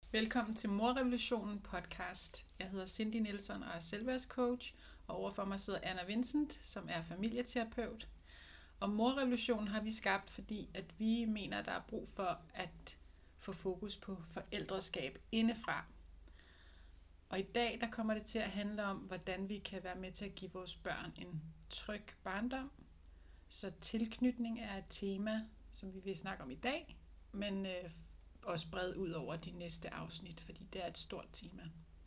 Velkommen til Morrevolutionen podcast. Jeg hedder Cindy Nielsen og er selvværdscoach, og overfor mig sidder Anna Vincent, som er familieterapeut. Og Morrevolutionen har vi skabt, fordi at vi mener, der er brug for at få fokus på forældreskab indefra. Og i dag der kommer det til at handle om, hvordan vi kan være med til at give vores børn en tryg barndom. Så tilknytning er et tema, som vi vil snakke om i dag, men også bredt ud over de næste afsnit, fordi det er et stort tema.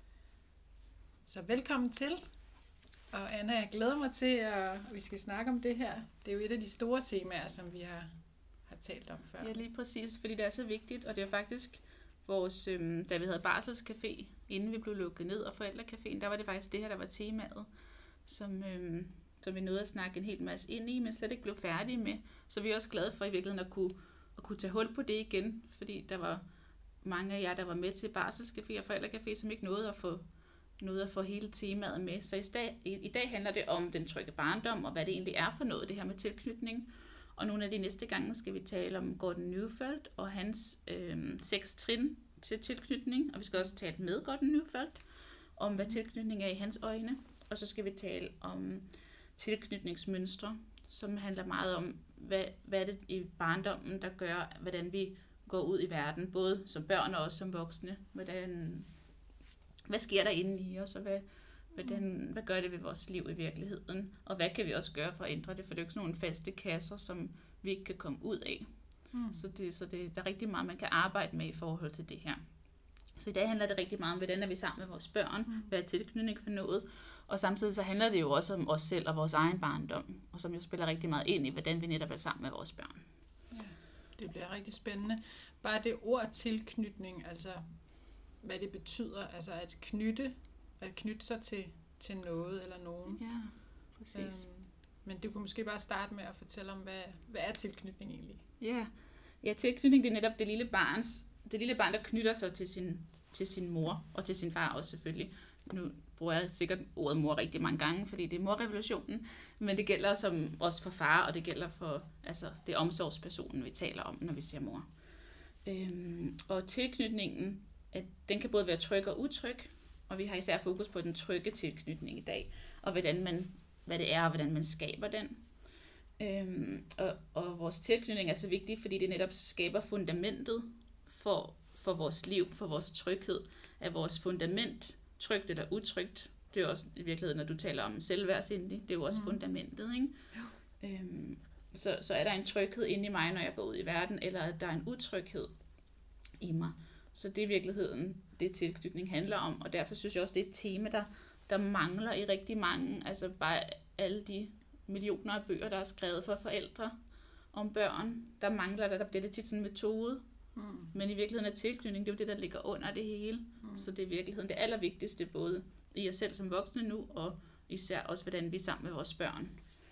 Så velkommen til. Og Anna, jeg glæder mig til, at vi skal snakke om det her. Det er jo et af de store temaer, som vi har talt om før. Ja, lige præcis, fordi det er så vigtigt, og det er faktisk vores, da vi havde barselscafé, inden vi blev lukket ned, og forældrecaféen, der var det faktisk det her, der var temaet, som vi nåede at snakke en hel masse ind i, men slet ikke blev færdige med. Så vi er også glade for i virkeligheden at kunne tage hul på det igen, fordi der var mange af jer, der var med til barselscafé og forældrecafé, som ikke nåede at få hele temaet med. Så i dag handler det om den trygge barndom, og hvad det egentlig er for noget, det her med tilknytning. Og nogle af de næste gange skal vi tale om Gordon Neufeld og hans 6 trin til tilknytning. Og vi skal også tale med Gordon Neufeld om, hvad tilknytning er i hans øjne. Og så skal vi tale om tilknytningsmønstre, som handler meget om, hvad er det i barndommen, der gør, hvordan vi går ud i verden, både som børn og også som voksne. Hvad sker der inde i os, og hvad gør det ved vores liv i virkeligheden? Og hvad kan vi også gøre for at ændre det? For det er jo ikke sådan nogle faste kasser, som vi ikke kan komme ud af. Så der er rigtig meget, man kan arbejde med i forhold til det her. Så i dag handler det rigtig meget om, hvordan er vi sammen med vores børn, hvad er tilknytning for noget. Og samtidig så handler det jo også om os selv og vores egen barndom, og som jo spiller rigtig meget ind i, hvordan vi netop er sammen med vores børn. Ja, det bliver rigtig spændende. Bare det ord tilknytning, altså hvad det betyder, altså at knytte sig til noget eller nogen. Ja, præcis. Men du kunne måske bare starte med at fortælle om, hvad er tilknytning egentlig? Ja, tilknytning det er netop det lille barn, der knytter sig til sin mor, og til sin far også selvfølgelig. Nu bruger jeg sikkert ordet mor rigtig mange gange, fordi det er morrevolutionen, men det gælder også for far, og det gælder for det omsorgspersonen, vi taler om, når vi siger mor. Og tilknytningen, at den kan både være tryg og utryg, og vi har især fokus på den trygge tilknytning i dag, og hvad det er, og hvordan man skaber den. Og vores tilknytning er så vigtig, fordi det netop skaber fundamentet for vores liv, for vores tryghed. Er vores fundament trygt eller utrygt? Det er også i virkeligheden, når du taler om selvværd, Cindy, det er jo også fundamentet, ikke? Så er der en tryghed inde i mig, når jeg går ud i verden, eller er der en utryghed i mig? Så det er i virkeligheden, det tilknytning handler om, og derfor synes jeg også, det er et tema, der mangler i rigtig mange, altså bare alle de millioner af bøger, der er skrevet for forældre om børn, der mangler der bliver det tit sådan en metode, men i virkeligheden er tilknytning, det er jo det, der ligger under det hele, så det er i virkeligheden det allervigtigste, både i os selv som voksne nu, og især også, hvordan vi er sammen med vores børn.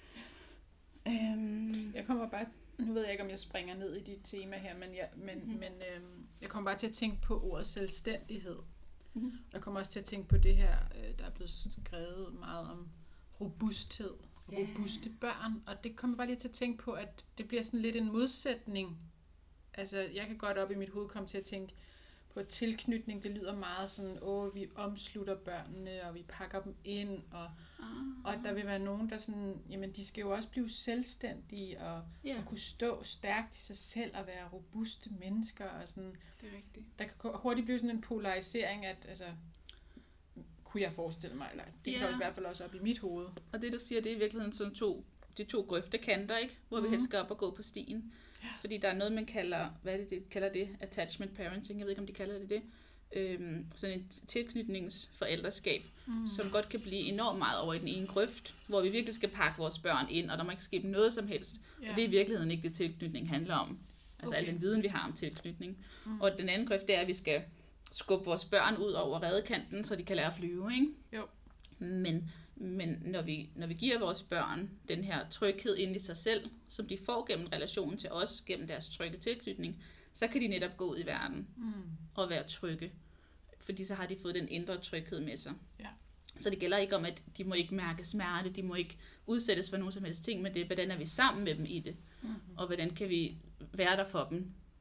Jeg kommer bare, nu ved jeg ikke, om jeg springer ned i dit tema her, men jeg kommer bare til at tænke på ordet selvstændighed. Jeg kommer også til at tænke på det her, der er blevet skrevet meget om robusthed, robuste børn, og det kommer bare lige til at tænke på, at det bliver sådan lidt en modsætning. Altså, jeg kan godt op i mit hoved komme til at tænke på tilknytning, det lyder meget sådan, vi omslutter børnene, og vi pakker dem ind, og der vil være nogen, der sådan, jamen de skal jo også blive selvstændige, og kunne stå stærkt i sig selv, og være robuste mennesker, og sådan. Det er rigtigt. Der kan hurtigt blive sådan en polarisering, at altså, kunne jeg forestille mig, eller det kan i hvert fald også op i mit hoved. Og det du siger, det er i virkeligheden sådan de to grøftekanter, ikke? Hvor vi helst skal op og gå på stien. Ja. Fordi der er noget, man kalder, kalder det? Attachment parenting, jeg ved ikke, om de kalder det. Sådan et tilknytningsforældreskab, som godt kan blive enormt meget over i den ene grøft, hvor vi virkelig skal pakke vores børn ind, og der må ikke ske noget som helst. Og det er i virkeligheden ikke det, tilknytning handler om. Altså al den viden, vi har om tilknytning. Og den anden grøft, det er, at vi skal skubbe vores børn ud over redekanten, så de kan lære at flyve, ikke? Jo. Men når vi giver vores børn den her tryghed ind i sig selv, som de får gennem relationen til os, gennem deres trygge tilknytning, så kan de netop gå ud i verden og være trygge. Fordi så har de fået den indre tryghed med sig. Ja. Så det gælder ikke om, at de må ikke mærke smerte, de må ikke udsættes for nogen som helst ting, men det er, hvordan er vi sammen med dem i det, og hvordan kan vi være der for dem,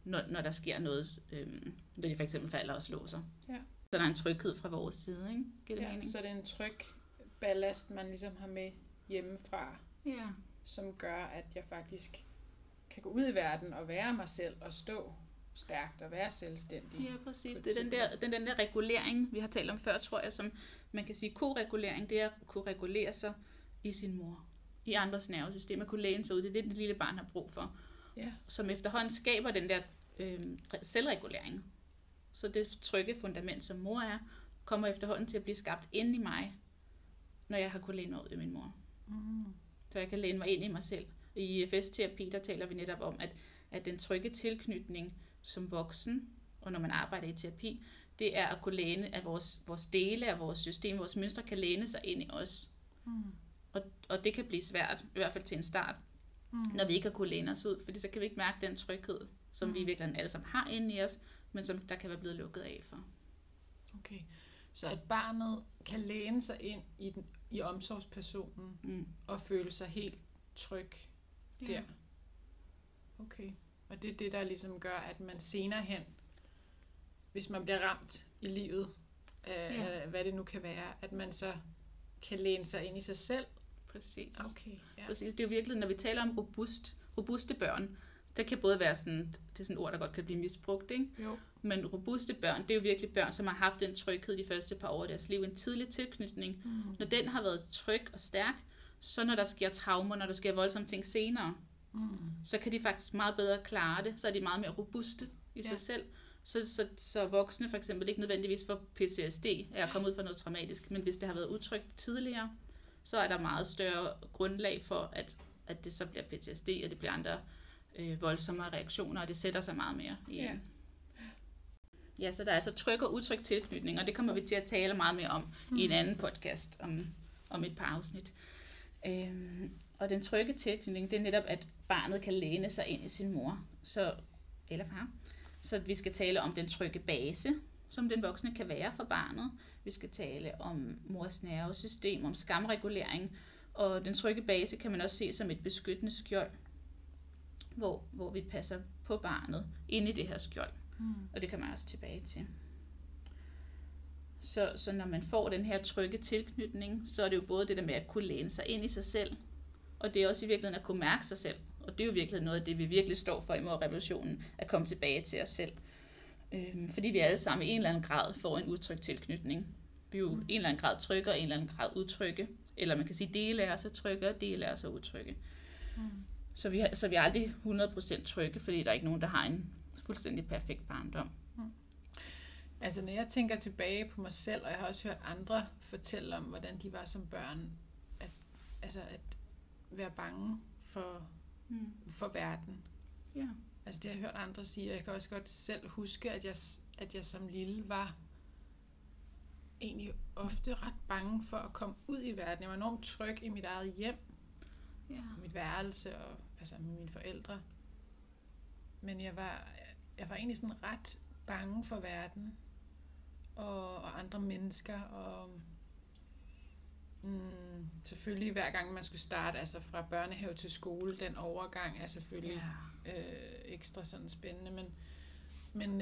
når der sker noget, når de for eksempel falder og slår sig. Ja. Så der er en tryghed fra vores side, ikke? Giver det Ja, mening? så det er en tryg ballast, man ligesom har med hjemmefra, Ja. som gør, at jeg faktisk kan gå ud i verden og være mig selv og stå stærkt og være selvstændig. Ja, præcis. Det er den der regulering, vi har talt om før, tror jeg, som man kan sige, koregulering, det er at kunne regulere sig i sin mor, i andres nervesystem, at kunne læne sig ud. Det er det lille barn har brug for. Ja. Som efterhånden skaber den der selvregulering. Så det trygge fundament, som mor er, kommer efterhånden til at blive skabt inde i mig, når jeg har kunnet læne mig ud i min mor. Så jeg kan læne mig ind i mig selv. I IFS-terapi, der taler vi netop om, at den trygge tilknytning som voksen, og når man arbejder i terapi, det er at kunne læne, at vores dele af vores system, vores mønstre kan læne sig ind i os. Og det kan blive svært, i hvert fald til en start, når vi ikke har kunnet læne os ud, fordi så kan vi ikke mærke den tryghed, som vi virkelig alle sammen har inde i os, men som der kan være blevet lukket af for. Okay, så at barnet kan læne sig ind i omsorgspersonen og føle sig helt tryg der. Okay, og det er det, der ligesom gør, at man senere hen, hvis man bliver ramt i livet, af hvad det nu kan være, at man så kan læne sig ind i sig selv. Præcis. Okay, ja. Præcis. Det er jo virkelig, når vi taler om robuste børn, det kan både være sådan, det er sådan et ord, der godt kan blive misbrugt, ikke? Jo. Men robuste børn, det er jo virkelig børn, som har haft en tryghed de første par år af deres liv, en tidlig tilknytning. Når den har været tryg og stærk, så når der sker traumer, når der sker voldsomme ting senere, så kan de faktisk meget bedre klare det, så er de meget mere robuste i sig selv. Så voksne for eksempel ikke nødvendigvis får PTSD, er at komme ud for noget traumatisk, men hvis det har været utrygt tidligere, så er der meget større grundlag for, at det så bliver PTSD, og det bliver andre voldsommere reaktioner, og det sætter sig meget mere i. Ja, så der er altså tryg og utryg tilknytning, og det kommer vi til at tale meget mere om i en anden podcast om et par afsnit. Og den trygge tilknytning, det er netop, at barnet kan læne sig ind i sin mor eller far. Så vi skal tale om den trygge base, som den voksne kan være for barnet. Vi skal tale om mors nervesystem, om skamregulering, og den trygge base kan man også se som et beskyttende skjold, hvor vi passer på barnet inde i det her skjold. Og det kan man også tilbage til. Så når man får den her trygge tilknytning, så er det jo både det der med at kunne læne sig ind i sig selv, og det er også i virkeligheden at kunne mærke sig selv. Og det er jo virkelig noget af det, vi virkelig står for i morrevolutionen, at komme tilbage til os selv. Fordi vi alle sammen i en eller anden grad får en utryg tilknytning. Vi er jo i en eller anden grad trygge og i en eller anden grad utrygge. Eller man kan sige, dele af os er trygge og dele af os er utrygge. Så vi er aldrig 100% trygge, fordi der er ikke nogen, der har en fuldstændig perfekt barndom. Altså når jeg tænker tilbage på mig selv, og jeg har også hørt andre fortælle om, hvordan de var som børn, at være bange for verden. Ja. Altså det har jeg hørt andre sige, og jeg kan også godt selv huske, at jeg som lille var egentlig ofte ret bange for at komme ud i verden. Jeg var enormt tryg i mit eget hjem, mit værelse og altså med mine forældre. Men jeg var egentlig sådan ret bange for verden og andre mennesker og selvfølgelig hver gang man skulle starte, altså fra børnehave til skole, den overgang er selvfølgelig ekstra sådan spændende, men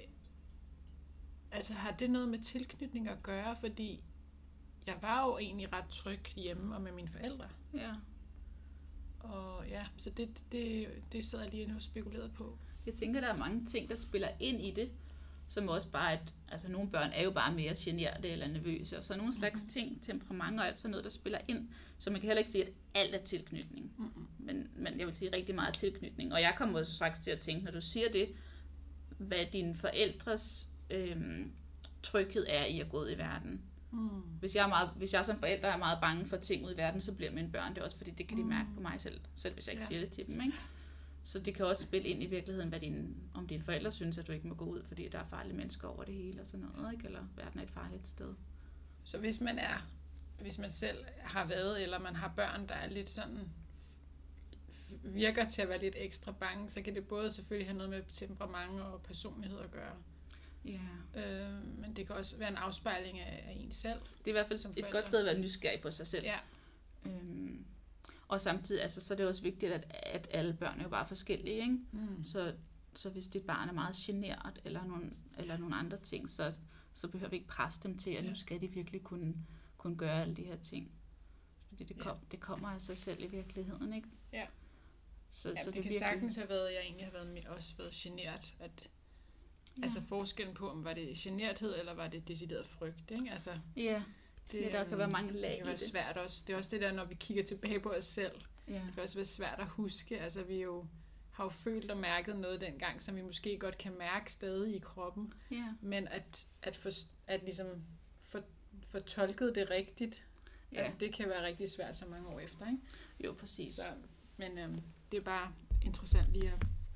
altså har det noget med tilknytning at gøre, fordi jeg var jo egentlig ret tryg hjemme og med mine forældre. Ja. Og ja, så det sidder jeg lige nu og spekuleret på. Jeg tænker, der er mange ting, der spiller ind i det, som også bare, altså nogle børn er jo bare mere generte eller nervøse, og så nogle slags ting, temperament og alt sådan noget, der spiller ind, så man kan heller ikke sige, at alt er tilknytning. Men jeg vil sige rigtig meget tilknytning, og jeg kommer også straks til at tænke, når du siger det, hvad dine forældres tryghed er i at gå ud i verden. Hvis jeg som forælder er meget bange for ting ud i verden, så bliver mine børn det også, fordi det kan de mærke på mig selv hvis jeg ikke siger det til dem, ikke? Så det kan også spille ind i virkeligheden, om dine forældre synes, at du ikke må gå ud, fordi der er farlige mennesker over det hele og sådan noget, ikke? Eller verden er et farligt sted. Så hvis man selv har været, eller man har børn, der er lidt sådan, virker til at være lidt ekstra bange, så kan det både selvfølgelig have noget med temperament og personlighed at gøre. Men det kan også være en afspejling af en selv. Det er i hvert fald et godt sted at være nysgerrig på sig selv. Ja. Og samtidig, altså, så er det også vigtigt, at alle børn er jo bare forskellige, ikke? Så hvis dit barn er meget genert eller nogle andre ting, så behøver vi ikke presse dem til, at nu skal de virkelig kunne gøre alle de her ting. Fordi det kommer af sig selv i virkeligheden, ikke? Ja. Så det kan virkelig sagtens have været, jeg egentlig har også været genert, at altså forskellen på, om var det generthed, eller var det decideret frygt, ikke? Altså, der kan være mange lag i det. Det kan være svært også. Det er også det der, når vi kigger tilbage på os selv. Ja. Det kan også være svært at huske. Altså, vi har jo følt og mærket noget dengang, som vi måske godt kan mærke stadig i kroppen. Ja. Men at ligesom få tolket det rigtigt, altså det kan være rigtig svært så mange år efter, ikke? Jo, præcis. Så, men det er bare interessant lige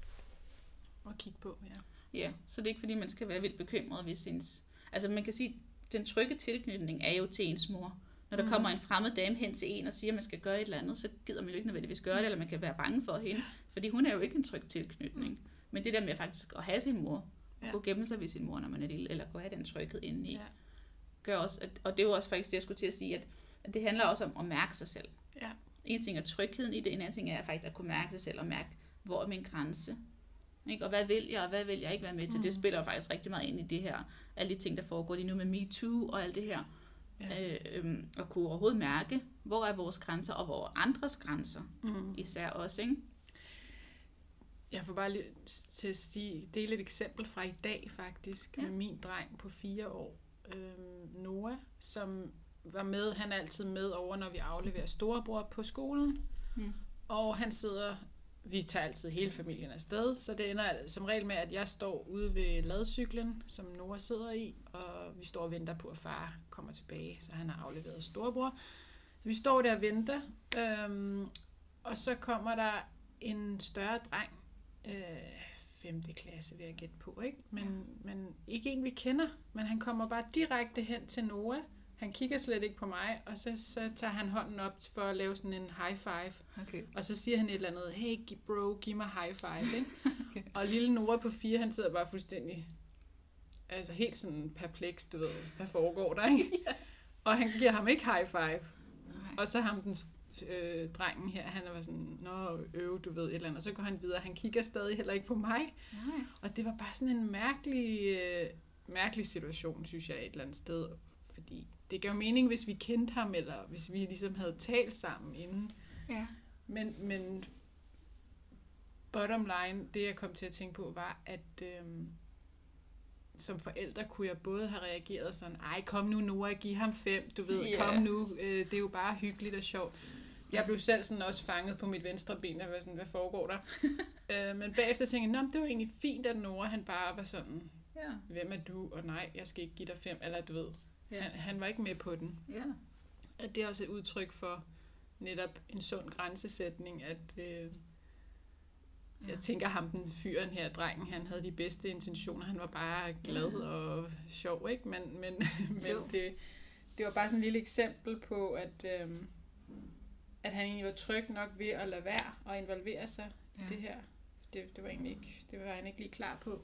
at kigge på, Ja, så det er ikke fordi, man skal være vildt bekymret, hvis altså man kan sige, den trygge tilknytning er jo til ens mor. Når der kommer en fremmed dame hen til en og siger, at man skal gøre et eller andet, så gider man jo ikke nødvendigvis gøre det, eller man kan være bange for hende, fordi hun er jo ikke en tryg tilknytning. Men det der med faktisk at have sin mor, gå gemme sig ved sin mor, når man er lille, eller gå have den tryghed indeni, gør også, og det er jo også faktisk det, jeg skulle til at sige, at det handler også om at mærke sig selv. Ja. En ting er trygheden i det, en anden ting er faktisk at kunne mærke sig selv og mærke, hvor er min grænse. Ikke? Og hvad vil jeg, og hvad vil jeg ikke være med til? Det spiller jo faktisk rigtig meget ind i det her, alle de ting, der foregår lige nu med MeToo og alt det her. Og kunne overhovedet mærke, hvor er vores grænser, og hvor er andres grænser, især også, ikke? Jeg får bare lige til at dele et eksempel fra i dag, faktisk, med min dreng på 4 år, Noah, som var med, han er altid med over, når vi afleverer storebror på skolen, og han sidder, vi tager altid hele familien afsted, så det ender som regel med, at jeg står ude ved ladcyklen, som Noah sidder i, og vi står og venter på, at far kommer tilbage, så han har afleveret storebror. Så vi står der og venter, og så kommer der en større dreng, 5. klasse vil jeg gætte på, ikke? Men ikke en vi kender, men han kommer bare direkte hen til Noah. Han kigger slet ikke på mig, og så tager han hånden op for at lave sådan en high five. Okay. Og så siger han et eller andet, hey bro, giv mig high five, ikke? Okay. Og lille Noah på 4, han sidder bare fuldstændig, altså helt sådan perpleks, du ved, hvad foregår der, ikke? Og han giver ham ikke high five. Nej. Og så ham den drengen her, han var sådan, du ved et eller andet, og så går han videre, han kigger stadig heller ikke på mig. Nej. Og det var bare sådan en mærkelig situation, synes jeg, et eller andet sted, fordi det gav mening, hvis vi kendte ham, eller hvis vi ligesom havde talt sammen inden. Ja. Men bottom line, det jeg kom til at tænke på, var, at som forældre kunne jeg både have reageret sådan, ej, kom nu Noah, giv ham 5, du ved, kom nu, det er jo bare hyggeligt og sjovt. Jeg blev selv sådan også fanget på mit venstre ben, og var sådan, hvad foregår der? Men bagefter tænkte jeg, det var egentlig fint, at Noah, han bare var sådan, hvem er du? Og nej, jeg skal ikke give dig 5, eller du ved. Han var ikke med på den. Ja. At det er også et udtryk for netop en sund grænsesætning, at jeg tænker ham, den fyren her, drengen, han havde de bedste intentioner, han var bare glad og sjov, ikke? Men det var bare sådan et lille eksempel på, at han egentlig var tryg nok ved at lade være og involvere sig i det her. Det var egentlig ikke, det var han ikke lige klar på.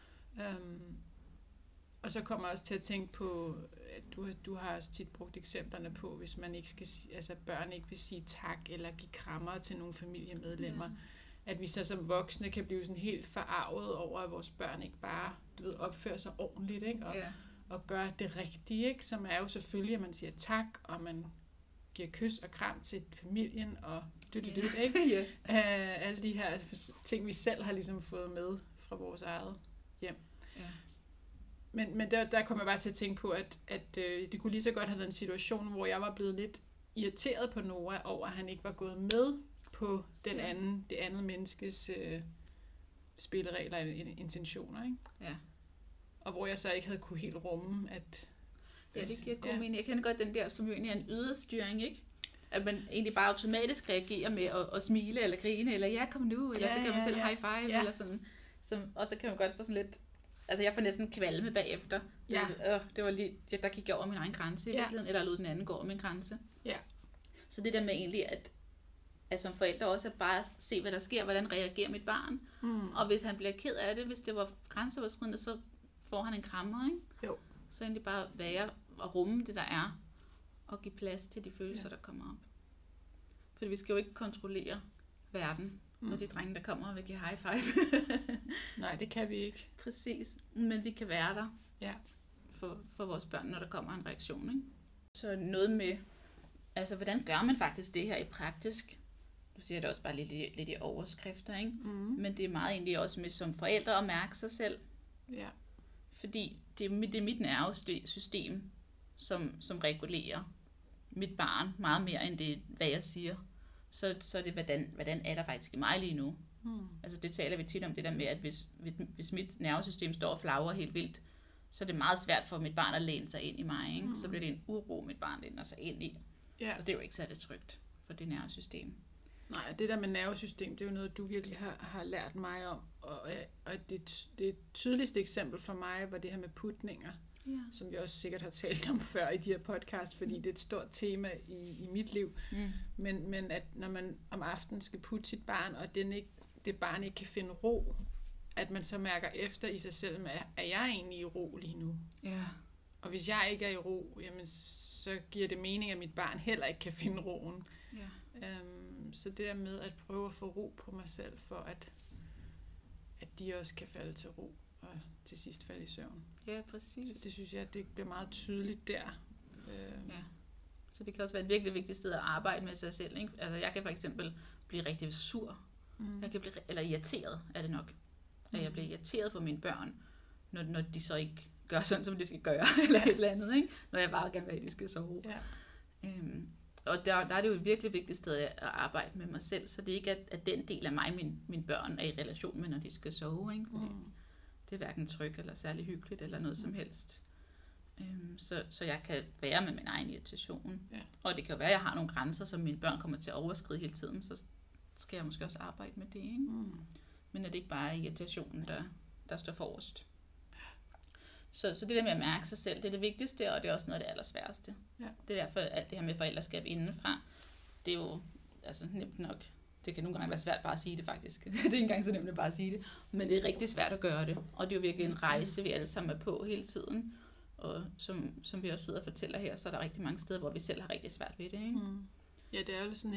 Og så kommer jeg også til at tænke på, at du har også tit brugt eksemplerne på, hvis man ikke skal, altså børn ikke vil sige tak eller give krammer til nogle familiemedlemmer, at vi så som voksne kan blive sådan helt forarvet over, at vores børn ikke bare, opfører sig ordentligt, ikke? Og gør det rigtige, ikke? Som er jo selvfølgelig, at man siger tak, og man giver kys og kram til familien, og ikke? Alle de her ting, vi selv har ligesom fået med fra vores eget hjem. Ja. Men der kom jeg bare til at tænke på, at det kunne lige så godt have været en situation, hvor jeg var blevet lidt irriteret på Noah over, at han ikke var gået med på det andet menneskes spilleregler og intentioner, ikke? Ja. Og hvor jeg så ikke havde kunne helt rumme, at... Ja, det giver god mening. Jeg kender godt den der, som jo egentlig er en yderstyring, ikke? At man egentlig bare automatisk reagerer med at smile eller grine, eller kom nu, eller så kan man selv high five, eller sådan. Og så kan man godt få sådan lidt... Altså, jeg får næsten kvalme bagefter. Det var lige... Der gik jeg over min egen grænse i virkeligheden, eller lod den anden gå over min grænse. Ja. Så det der med egentlig, at som forældre også at bare se, hvad der sker, hvordan reagerer mit barn. Og hvis han bliver ked af det, hvis det var grænseoverskridende, så får han en krammer, ikke? Jo. Så egentlig bare være og rumme det, der er, og give plads til de følelser, der kommer op. For vi skal jo ikke kontrollere verden, når de drenge, der kommer og vil give high five. Nej, det kan vi ikke. Præcis, men vi kan være der Ja. for vores børn, når der kommer en reaktion. Ikke? Så noget med, altså hvordan gør man faktisk det her i praktisk? Du siger det også bare lidt i overskrifter, ikke? Men det er meget egentlig også med som forældre at mærke sig selv. Ja. Fordi det er mit nervesystem, som regulerer mit barn meget mere end det, hvad jeg siger. Så er det, hvordan er der faktisk i mig lige nu? Altså det taler vi tit om, det der med, at hvis mit nervesystem står og flagrer helt vildt, så er det meget svært for mit barn at læne sig ind i mig. Ikke? Så bliver det en uro, mit barn læner sig ind i. Ja. Og det er jo ikke særlig trygt for det nervesystem. Nej, det der med nervesystem, det er jo noget, du virkelig har lært mig om. Og det tydeligste eksempel for mig var det her med putninger, som vi også sikkert har talt om før i de her podcast, fordi det er et stort tema i mit liv. Men at når man om aftenen skal putte sit barn, og det barn ikke kan finde ro, at man så mærker efter i sig selv, er jeg egentlig i ro lige nu? Ja. Og hvis jeg ikke er i ro, jamen, så giver det mening, at mit barn heller ikke kan finde roen. Ja. Så det der med at prøve at få ro på mig selv, for at de også kan falde til ro og til sidst falde i søvn. Ja, præcis. Så det synes jeg, det bliver meget tydeligt der. Ja. Så det kan også være et virkelig vigtigt sted at arbejde med sig selv. Ikke? Altså jeg kan for eksempel blive rigtig sur. Jeg kan eller irriteret er det nok. At jeg bliver irriteret på mine børn, når de så ikke gør sådan, som de skal gøre, eller et eller andet. Ikke? Når jeg bare gerne vil have, at de skal sove. Ja. Og der er det jo et virkelig vigtigt sted at arbejde med mig selv, så det er ikke, at den del af mig, mine børn, er i relation med, når de skal sove. Ikke? Fordi det er hverken trygt eller særlig hyggeligt eller noget som helst. Så jeg kan være med min egen irritation. Ja. Og det kan jo være, at jeg har nogle grænser, som mine børn kommer til at overskride hele tiden, så skal jeg måske også arbejde med det. Ikke? Men er det ikke bare irritationen, der står forrest. Så det der med at mærke sig selv, det er det vigtigste, og det er også noget af det allersværeste. Ja. Det er derfor, alt det her med forældreskab indenfra, det er jo altså nemt nok. Det kan nogle gange være svært bare at sige det faktisk. Det er ikke engang så nemt at bare sige det. Men det er rigtig svært at gøre det. Og det er jo virkelig en rejse, vi alle sammen er på hele tiden. Og som vi også sidder og fortæller her, så er der rigtig mange steder, hvor vi selv har rigtig svært ved det. Ikke? Ja, det er jo sådan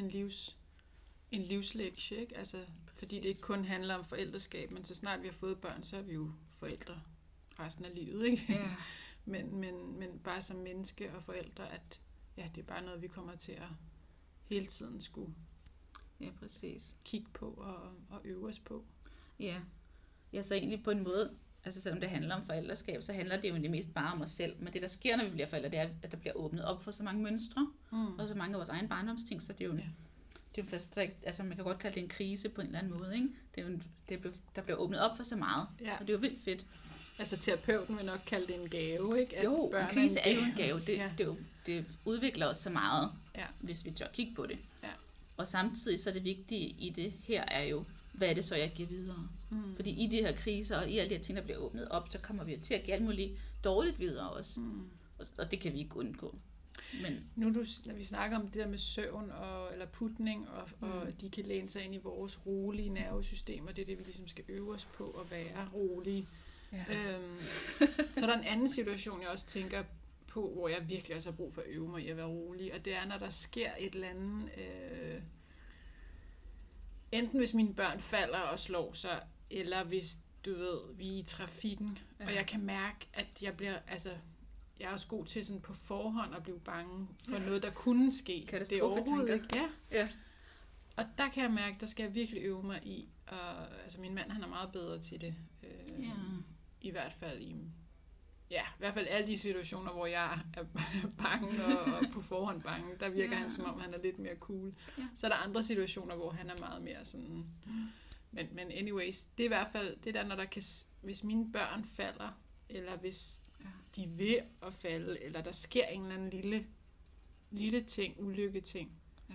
en livslektie, ikke? Altså, fordi det ikke kun handler om forældreskab, men så snart vi har fået børn, så er vi jo forældre resten af livet, ikke? Ja. men bare som menneske og forældre, at ja, det er bare noget, vi kommer til at hele tiden skulle præcis. kigge på og øve os på. Ja, så egentlig på en måde, altså selvom det handler om forældreskab, så handler det jo mest bare om os selv. Men det, der sker, når vi bliver forældre, det er, at der bliver åbnet op for så mange mønstre, og så mange af vores egen barndomsting, så det er jo... Ja. Det er jo fast, altså man kan godt kalde det en krise på en eller anden måde, ikke? Det er jo der bliver åbnet op for så meget, og det er jo vildt fedt. Altså terapeuten vil nok kalde det en gave, ikke? At jo, en krise er jo en gave. Det udvikler os så meget, hvis vi tør kigge på det. Ja. Og samtidig så er det vigtige i det her er jo, hvad er det så, jeg giver videre? Fordi i de her kriser og i alle de her ting, der bliver åbnet op, så kommer vi til at give alt muligt dårligt videre også. Og det kan vi ikke undgå. Men nu når vi snakker om det der med søvn eller putning, og de kan læne sig ind i vores rolige nervesystem, og det er det, vi ligesom skal øve os på at være rolige. Ja. Så er der en anden situation, jeg også tænker på, hvor jeg virkelig også har brug for at øve mig i at være rolig, og det er, når der sker et eller andet, enten hvis mine børn falder og slår sig, eller hvis, du ved, vi er i trafikken, og jeg kan mærke, at jeg bliver, altså, jeg er også god til sådan på forhånd at blive bange for noget, der kunne ske. Det er overhovedet ikke. Ja. Og der kan jeg mærke, der skal jeg virkelig øve mig i. Og, altså min mand, han er meget bedre til det. I hvert fald i hvert fald alle de situationer, hvor jeg er bange og på forhånd bange, der virker han, som om han er lidt mere cool. Ja. Så er der andre situationer, hvor han er meget mere sådan... Men anyways, det er i hvert fald det der, når der kan... Hvis mine børn falder, eller hvis de er ved at falde, eller der sker en eller anden lille ting, ulykketing,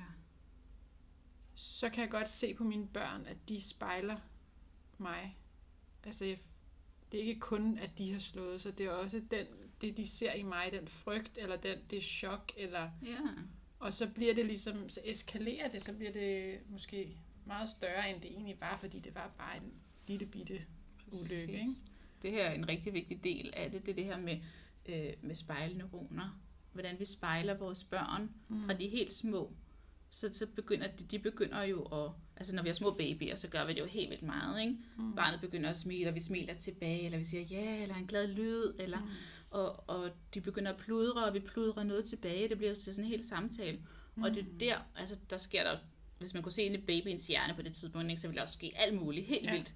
så kan jeg godt se på mine børn, at de spejler mig. Altså, det er ikke kun, at de har slået sig, det er også det, de ser i mig, den frygt, eller det chok, eller... Og så bliver det ligesom, så eskalerer det, så bliver det måske meget større, end det egentlig var, fordi det var bare en lille bitte ulykke, ikke? Det her er en rigtig vigtig del af det, det her med spejlneuroner. Hvordan vi spejler vores børn fra de helt små, så begynder de begynder jo at, altså når vi er små babyer, så gør vi det jo helt vildt meget, ikke? Barnet begynder at smile, og vi smiler tilbage, eller vi siger ja, eller en glad lyd, eller, og de begynder at pludre, og vi pludrer noget tilbage, det bliver til sådan en hel samtale. Og det er der, altså der sker der, hvis man kunne se ind i babyens hjerne på det tidspunkt, ikke, så ville der også ske alt muligt, helt vildt.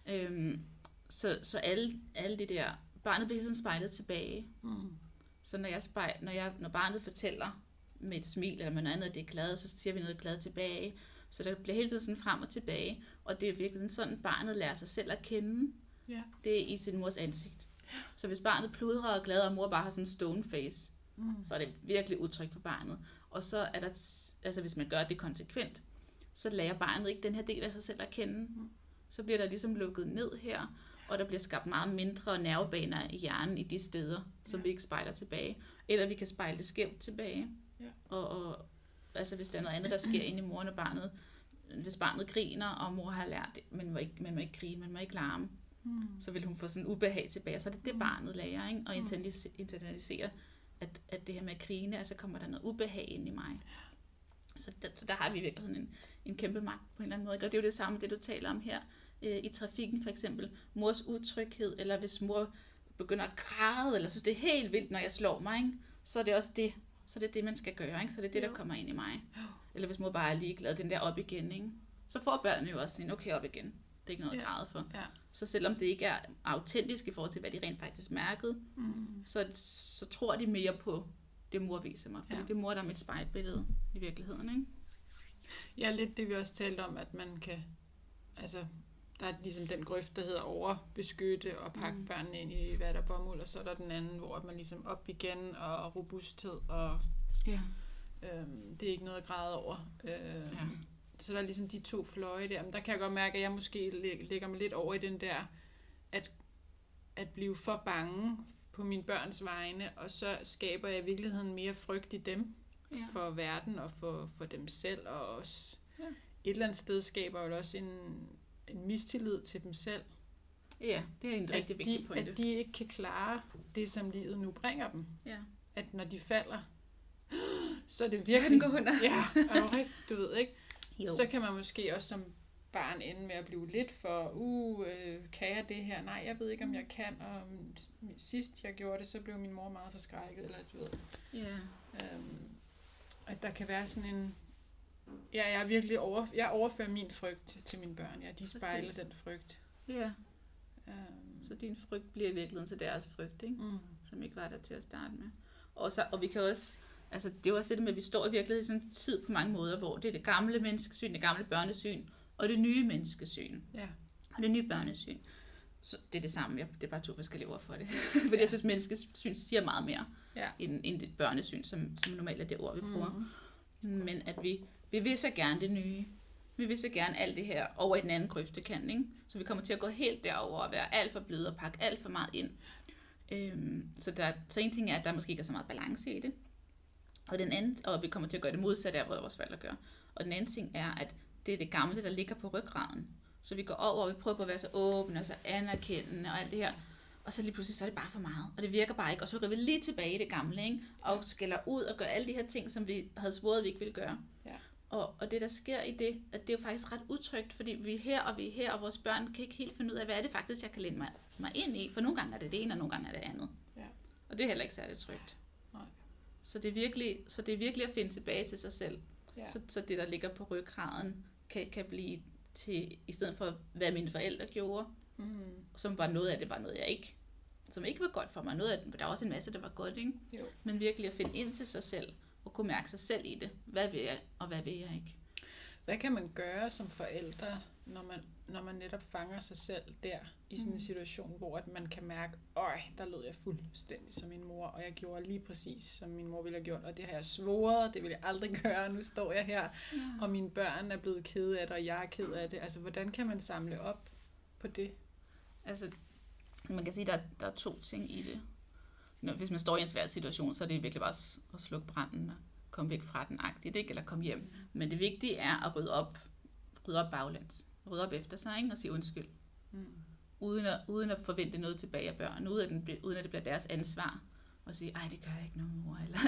Så alle det der, barnet bliver sådan spejlet tilbage. Så når barnet fortæller med et smil, eller med noget andet, det er glad, så siger vi noget glad tilbage. Så der bliver hele tiden sådan frem og tilbage, og det er virkelig sådan, barnet lærer sig selv at kende. Ja. Det er i sin mors ansigt. Så hvis barnet pludrer og er glad, og mor bare har sådan en stone face, så er det virkelig udtryk for barnet. Og så er der, altså hvis man gør det konsekvent, så lærer barnet ikke den her del af sig selv at kende. Så bliver der ligesom lukket ned her, og der bliver skabt meget mindre nervebaner i hjernen i de steder, som vi ikke spejler tilbage. Eller vi kan spejle det skævt tilbage. Ja. Og altså hvis der er noget andet, der sker inde i moren og barnet, hvis barnet griner, og mor har lært det, man må ikke grine, man må ikke larme, så vil hun få sådan ubehag tilbage. Så er det barnet lærer, ikke? Og internalisere, at det her med at grine, altså kommer der noget ubehag ind i mig. Så der har vi i virkeligheden en kæmpe magt på en eller anden måde. Og det er jo det samme, det du taler om her i trafikken for eksempel. Mors utryghed, eller hvis mor begynder at græde, eller synes det er helt vildt, når jeg slår mig, ikke? Så er det også det. Så det er det, man skal gøre, ikke? Så det er det, der kommer ind i mig. Eller hvis mor bare er ligeglad, den der op igen, ikke? Så får børnene jo også sådan, okay, op igen. Det er ikke noget at græde for. Ja. Så selvom det ikke er autentisk i forhold til, hvad de rent faktisk mærkede, så tror de mere på det, mor viser mig. Fordi det er mor, der er mit spejlbillede i virkeligheden, ikke? Ja, lidt det vi også talte om, at man kan, altså, der er ligesom den grøft, der hedder overbeskytte og pakke børnene ind i vat og bomuld, og så er der den anden, hvor man ligesom op igen, og robusthed, og det er ikke noget at græde over. Så der er ligesom de to fløje der. Men der kan jeg godt mærke, at jeg måske lægger mig lidt over i den der, at blive for bange på mine børns vegne, og så skaber jeg i virkeligheden mere frygt i dem, for verden og for dem selv, og også et eller andet sted skaber jo også en mistillid til dem selv. Ja, det er en rigtig vigtig pointe. At de ikke kan klare det, som livet nu bringer dem. Ja. At når de falder, så er det virkelig... Den går under. Ja, og du ved ikke. Jo. Så kan man måske også som barn ende med at blive lidt for, kan jeg det her? Nej, jeg ved ikke, om jeg kan. Og sidst jeg gjorde det, så blev min mor meget forskrækket, eller du ved. Ja. At der kan være sådan en... Ja, jeg er virkelig jeg overfører min frygt til mine børn. Ja, de spejler den frygt. Ja. Så din frygt bliver i virkeligheden til deres frygt, ikke? Som ikke var der til at starte med. Og vi kan også... Altså, det er også det med, at vi står i virkeligheden i sådan en tid på mange måder, hvor det er det gamle menneskesyn, det gamle børnesyn, og det nye menneskesyn. Ja. Og det nye børnesyn. Så det er det samme. Det er bare to forskellige ord for det. Fordi jeg synes, menneskesyn siger meget mere, end det børnesyn, som normalt er det ord, vi bruger. Men at vi vil så gerne det nye. Vi vil så gerne alt det her over i den anden grøftekant, ikke? Så vi kommer til at gå helt derover og være alt for bløde og pakke alt for meget ind. Så en ting er, at der måske ikke er så meget balance i det. Og vi kommer til at gøre det modsatte af, hvad vores forældre gør. Og den anden ting er, at det er det gamle, der ligger på ryggraden. Så vi går over, og vi prøver på at være så åbne og så anerkendende og alt det her. Og så lige pludselig, så er det bare for meget. Og det virker bare ikke. Og så går vi lige tilbage i det gamle, ikke? Og skælder ud og gør alle de her ting, som vi havde svoret, vi ikke ville gøre. Ja. Og det, der sker i det, at det er jo faktisk ret utrygt, fordi vi er her, og vores børn kan ikke helt finde ud af, hvad er det faktisk, jeg kan læne mig ind i. For nogle gange er det det ene, og nogle gange er det andet. Ja. Og det er heller ikke særlig trygt. Nej. Så det er virkelig at finde tilbage til sig selv. Ja. Så det, der ligger på ryggraden, kan blive til, i stedet for, hvad mine forældre gjorde, som var noget af det, var noget, jeg ikke, som ikke var godt for mig. Noget af det, der var også en masse, der var godt, ikke? Jo. Men virkelig at finde ind til sig selv, og kunne mærke sig selv i det. Hvad vil jeg, og hvad vil jeg ikke? Hvad kan man gøre som forældre, når man netop fanger sig selv der, i sådan en situation, hvor at man kan mærke, der lød jeg fuldstændig som min mor, og jeg gjorde lige præcis, som min mor ville have gjort, og det har jeg svoret, det vil jeg aldrig gøre, nu står jeg her, og mine børn er blevet kede af det, og jeg er ked af det. Altså, hvordan kan man samle op på det? Altså, man kan sige, at der er to ting i det. Hvis man står i en svær situation, så er det virkelig bare at slukke branden og komme væk fra den agtigt, ikke? Eller komme hjem. Men det vigtige er at rydde op baglæns. Rydde op efter sig, ikke? Og sige undskyld. Uden at forvente noget tilbage af børn. Uden at det bliver deres ansvar. Og sige, det gør jeg ikke noget, mor.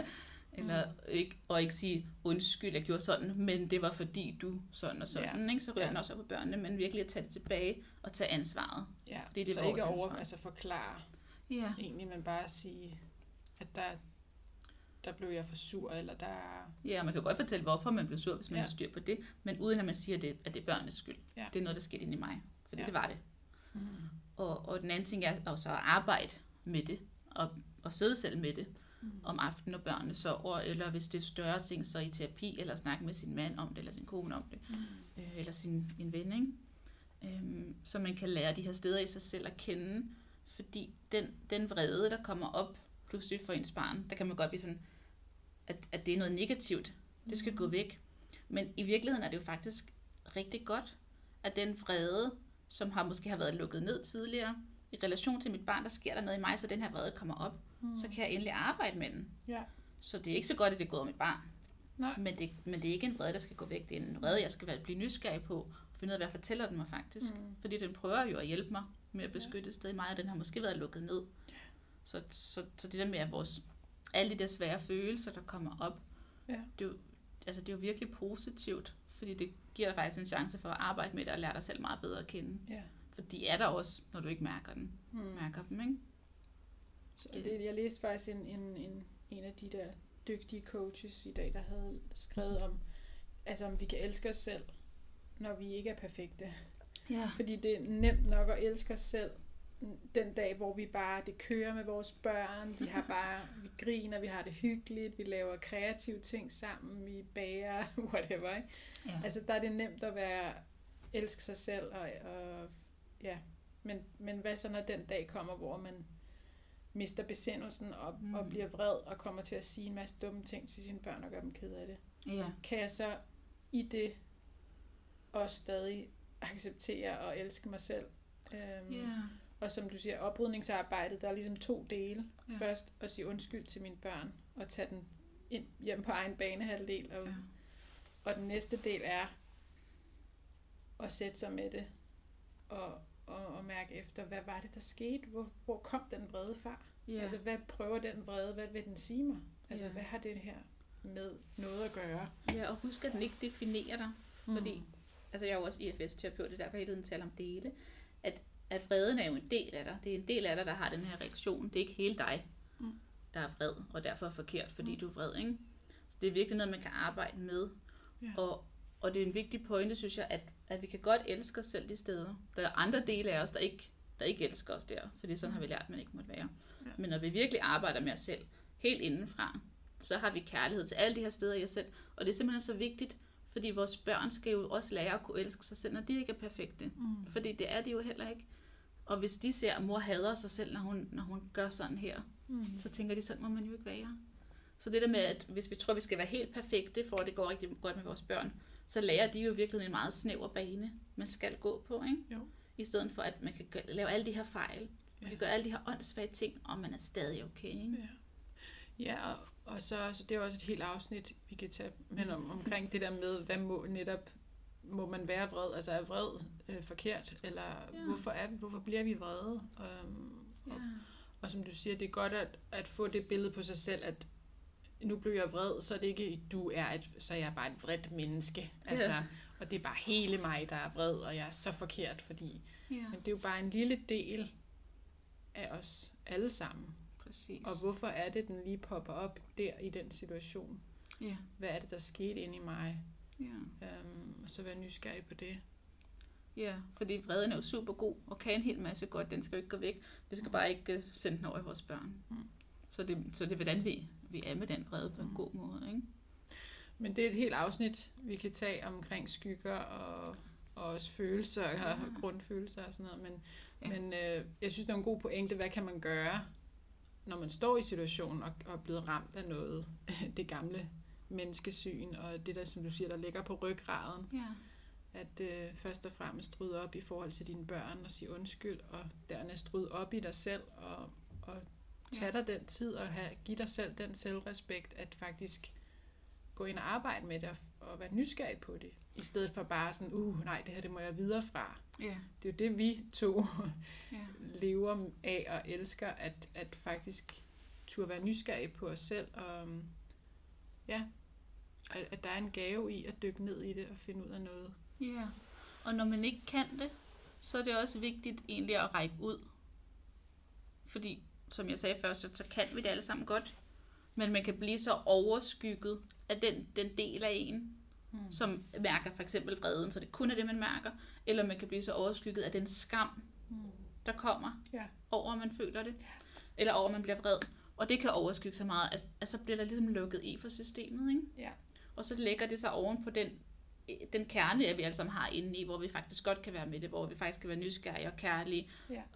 Eller ikke sige, undskyld, jeg gjorde sådan, men det var fordi du sådan og sådan. Ikke? Så ryger den også op på børnene, men virkelig at tage det tilbage og tage ansvaret. Ja, fordi det så er ikke ansvar. altså forklare egentlig, men bare sige, at der blev jeg for sur, eller der... Ja, man kan godt fortælle, hvorfor man blev sur, hvis man har styr på det, men uden at man siger, at det er børnenes skyld. Ja. Det er noget, der skete inde i mig. Fordi det var det. Og den anden ting er også at arbejde med det, og sidde selv med det om aftenen, når børnene sover, eller hvis det er større ting, så i terapi, eller snakke med sin mand om det, eller sin kone om det, eller en ven, ikke? Så man kan lære de her steder i sig selv at kende, fordi den vrede, der kommer op pludselig for ens barn, der kan man godt blive sådan, at det er noget negativt, det skal gå væk. Men i virkeligheden er det jo faktisk rigtig godt, at den vrede, som måske har været lukket ned tidligere, i relation til mit barn, der sker der noget i mig, så den her vrede kommer op, så kan jeg endelig arbejde med den. Ja. Så det er ikke så godt, at det går mit barn. Nej. Men det er ikke en vrede, der skal gå væk. Det er en vrede, jeg skal blive nysgerrig på, og finde ud af, hvad fortæller den mig faktisk. Fordi den prøver jo at hjælpe mig med at beskytte et sted i mig, og den har måske været lukket ned. Så det der med, at alle de der svære følelser, der kommer op, det er jo virkelig positivt, fordi det giver dig faktisk en chance for at arbejde med det, og lære dig selv meget bedre at kende. Ja. For de er der også, når du ikke mærker dem, ikke? Så jeg læste faktisk en af de der dygtige coaches i dag, der havde skrevet om vi kan elske os selv, når vi ikke er perfekte. Ja. Fordi det er nemt nok at elske os selv den dag, hvor det kører med vores børn, vi griner, vi har det hyggeligt, vi laver kreative ting sammen, vi bager, whatever, ikke? Ja. Altså der er det nemt at elske sig selv, men hvad så når den dag kommer, hvor man mister besindelsen og bliver vred og kommer til at sige en masse dumme ting til sine børn og gøre dem ked af det? Ja. Kan jeg så i det også stadig acceptere og elske mig selv? Og som du siger, oprydningsarbejdet, der er ligesom 2 dele. Ja. Først at sige undskyld til mine børn og tage den ind hjem på egen banehalvdel. Og den næste del er at sætte sig med det og mærke efter, hvad var det, der skete? Hvor kom den vrede fra? Yeah. Altså, hvad prøver den vrede? Hvad vil den sige mig? Altså, hvad har det her med noget at gøre? Ja, og husk, at den ikke definerer dig. Fordi, jeg er jo også IFS-terapeut, det er derfor hele tiden taler om dele. At vreden er jo en del af dig. Det er en del af dig, der har den her reaktion. Det er ikke hele dig, der er vred, og derfor er forkert, fordi du er vred, ikke? Så det er virkelig noget, man kan arbejde med. Ja. Og det er en vigtig pointe, synes jeg, at vi kan godt elske os selv de steder. Der er andre dele af os, der ikke elsker os der, fordi sådan har vi lært, at man ikke måtte være. Ja. Men når vi virkelig arbejder med os selv, helt indenfra, så har vi kærlighed til alle de her steder i os selv. Og det er simpelthen så vigtigt, fordi vores børn skal jo også lære at kunne elske sig selv, når de ikke er perfekte. Fordi det er de jo heller ikke. Og hvis de ser, at mor hader sig selv, når hun gør sådan her, så tænker de, sådan må man jo ikke være. Så det der med, at hvis vi tror, vi skal være helt perfekte, for at det går rigtig godt med vores børn, så lærer de jo virkelig en meget snæver bane, man skal gå på, ikke? Jo. I stedet for, at man kan lave alle de her fejl. Man kan gøre alle de her åndssvage ting, og man er stadig okay, ikke? Ja, og så det er også et helt afsnit, vi kan tage med omkring det der med, hvad må man være vred? Altså er vred forkert? Eller hvorfor bliver vi vrede? Og som du siger, det er godt at få det billede på sig selv, at nu bliver jeg vred, så er det ikke, så er jeg bare et vredt menneske. Altså, og det er bare hele mig, der er vred, og jeg er så forkert, fordi... Men det er jo bare en lille del af os alle sammen. Præcis. Og hvorfor er det, den lige popper op der i den situation? Ja. Hvad er det, der skete inde i mig? Ja. Og så være nysgerrig på det. Ja, fordi vreden er jo super god, og kan en hel masse godt, den skal jo ikke gå væk. Vi skal bare ikke sende den over i vores børn. Så det er, hvordan vi er med den vrede på en god måde, ikke? Men det er et helt afsnit, vi kan tage omkring skygger og også følelser og grundfølelser og sådan noget. Men jeg synes, det er en god pointe. Hvad kan man gøre, når man står i situationen og er blevet ramt af noget, det gamle menneskesyn, og det der, som du siger, der ligger på ryggraden. Ja. At først og fremmest rydde op i forhold til dine børn og sige undskyld, og dernæst rydde op i dig selv og tage dig den tid og give dig selv den selvrespekt, at faktisk gå ind og arbejde med det og være nysgerrig på det, i stedet for bare sådan, nej, det her det må jeg videre fra. Yeah. Det er jo det, vi to lever af og elsker, at faktisk turde være nysgerrig på os selv Ja, at der er en gave i at dykke ned i det og finde ud af noget. Ja, og når man ikke kan det, så er det også vigtigt egentlig at række ud. Fordi, som jeg sagde først, så kan vi det alle sammen godt, men man kan blive så overskygget af den del af en, som mærker for eksempel vreden, så det kun er det, man mærker, eller man kan blive så overskygget af den skam, der kommer over, at man føler det, eller over, at man bliver vred. Og det kan overskygge så meget, at så bliver der ligesom lukket i for systemet, ikke? Ja. Og så lægger det sig oven på den kerne, vi alle sammen har inde i, hvor vi faktisk godt kan være med det, hvor vi faktisk kan være nysgerrige og kærlige,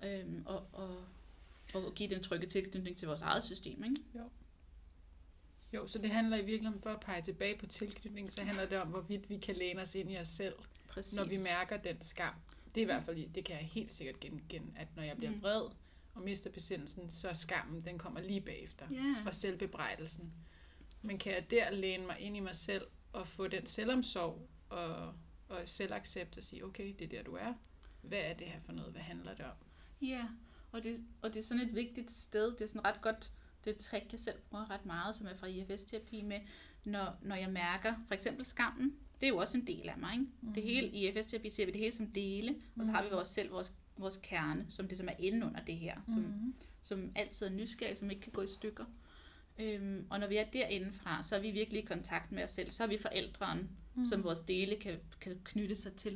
og give den trygge tilknytning til vores eget system, ikke? Jo, så det handler i virkeligheden, for at pege tilbage på tilknytning, så handler det om, hvorvidt vi kan læne os ind i os selv, når vi mærker den skam. Det er i hvert fald, det kan jeg helt sikkert genkende, at når jeg bliver vred og mister besindelsen, så er skammen, den kommer lige bagefter. Og selvbebrejdelsen. Men kan jeg der læne mig ind i mig selv og få den selvomsorg og selvaccept og sige, okay, det er der, du er. Hvad er det her for noget? Hvad handler det om? Ja, og det er sådan et vigtigt sted. Det er sådan ret godt, det er et trick, jeg selv bruger ret meget, som er fra IFS-terapi med, når jeg mærker for eksempel skammen. Det er jo også en del af mig, ikke? Det hele, i IFS-terapi ser vi det hele som dele, og så har vi vores kerne, som det som er inde under det her, som altid er nysgerrig, som ikke kan gå i stykker. Og når vi er derindefra, så er vi virkelig i kontakt med os selv. Så er vi forældrene, som vores dele kan knytte sig til.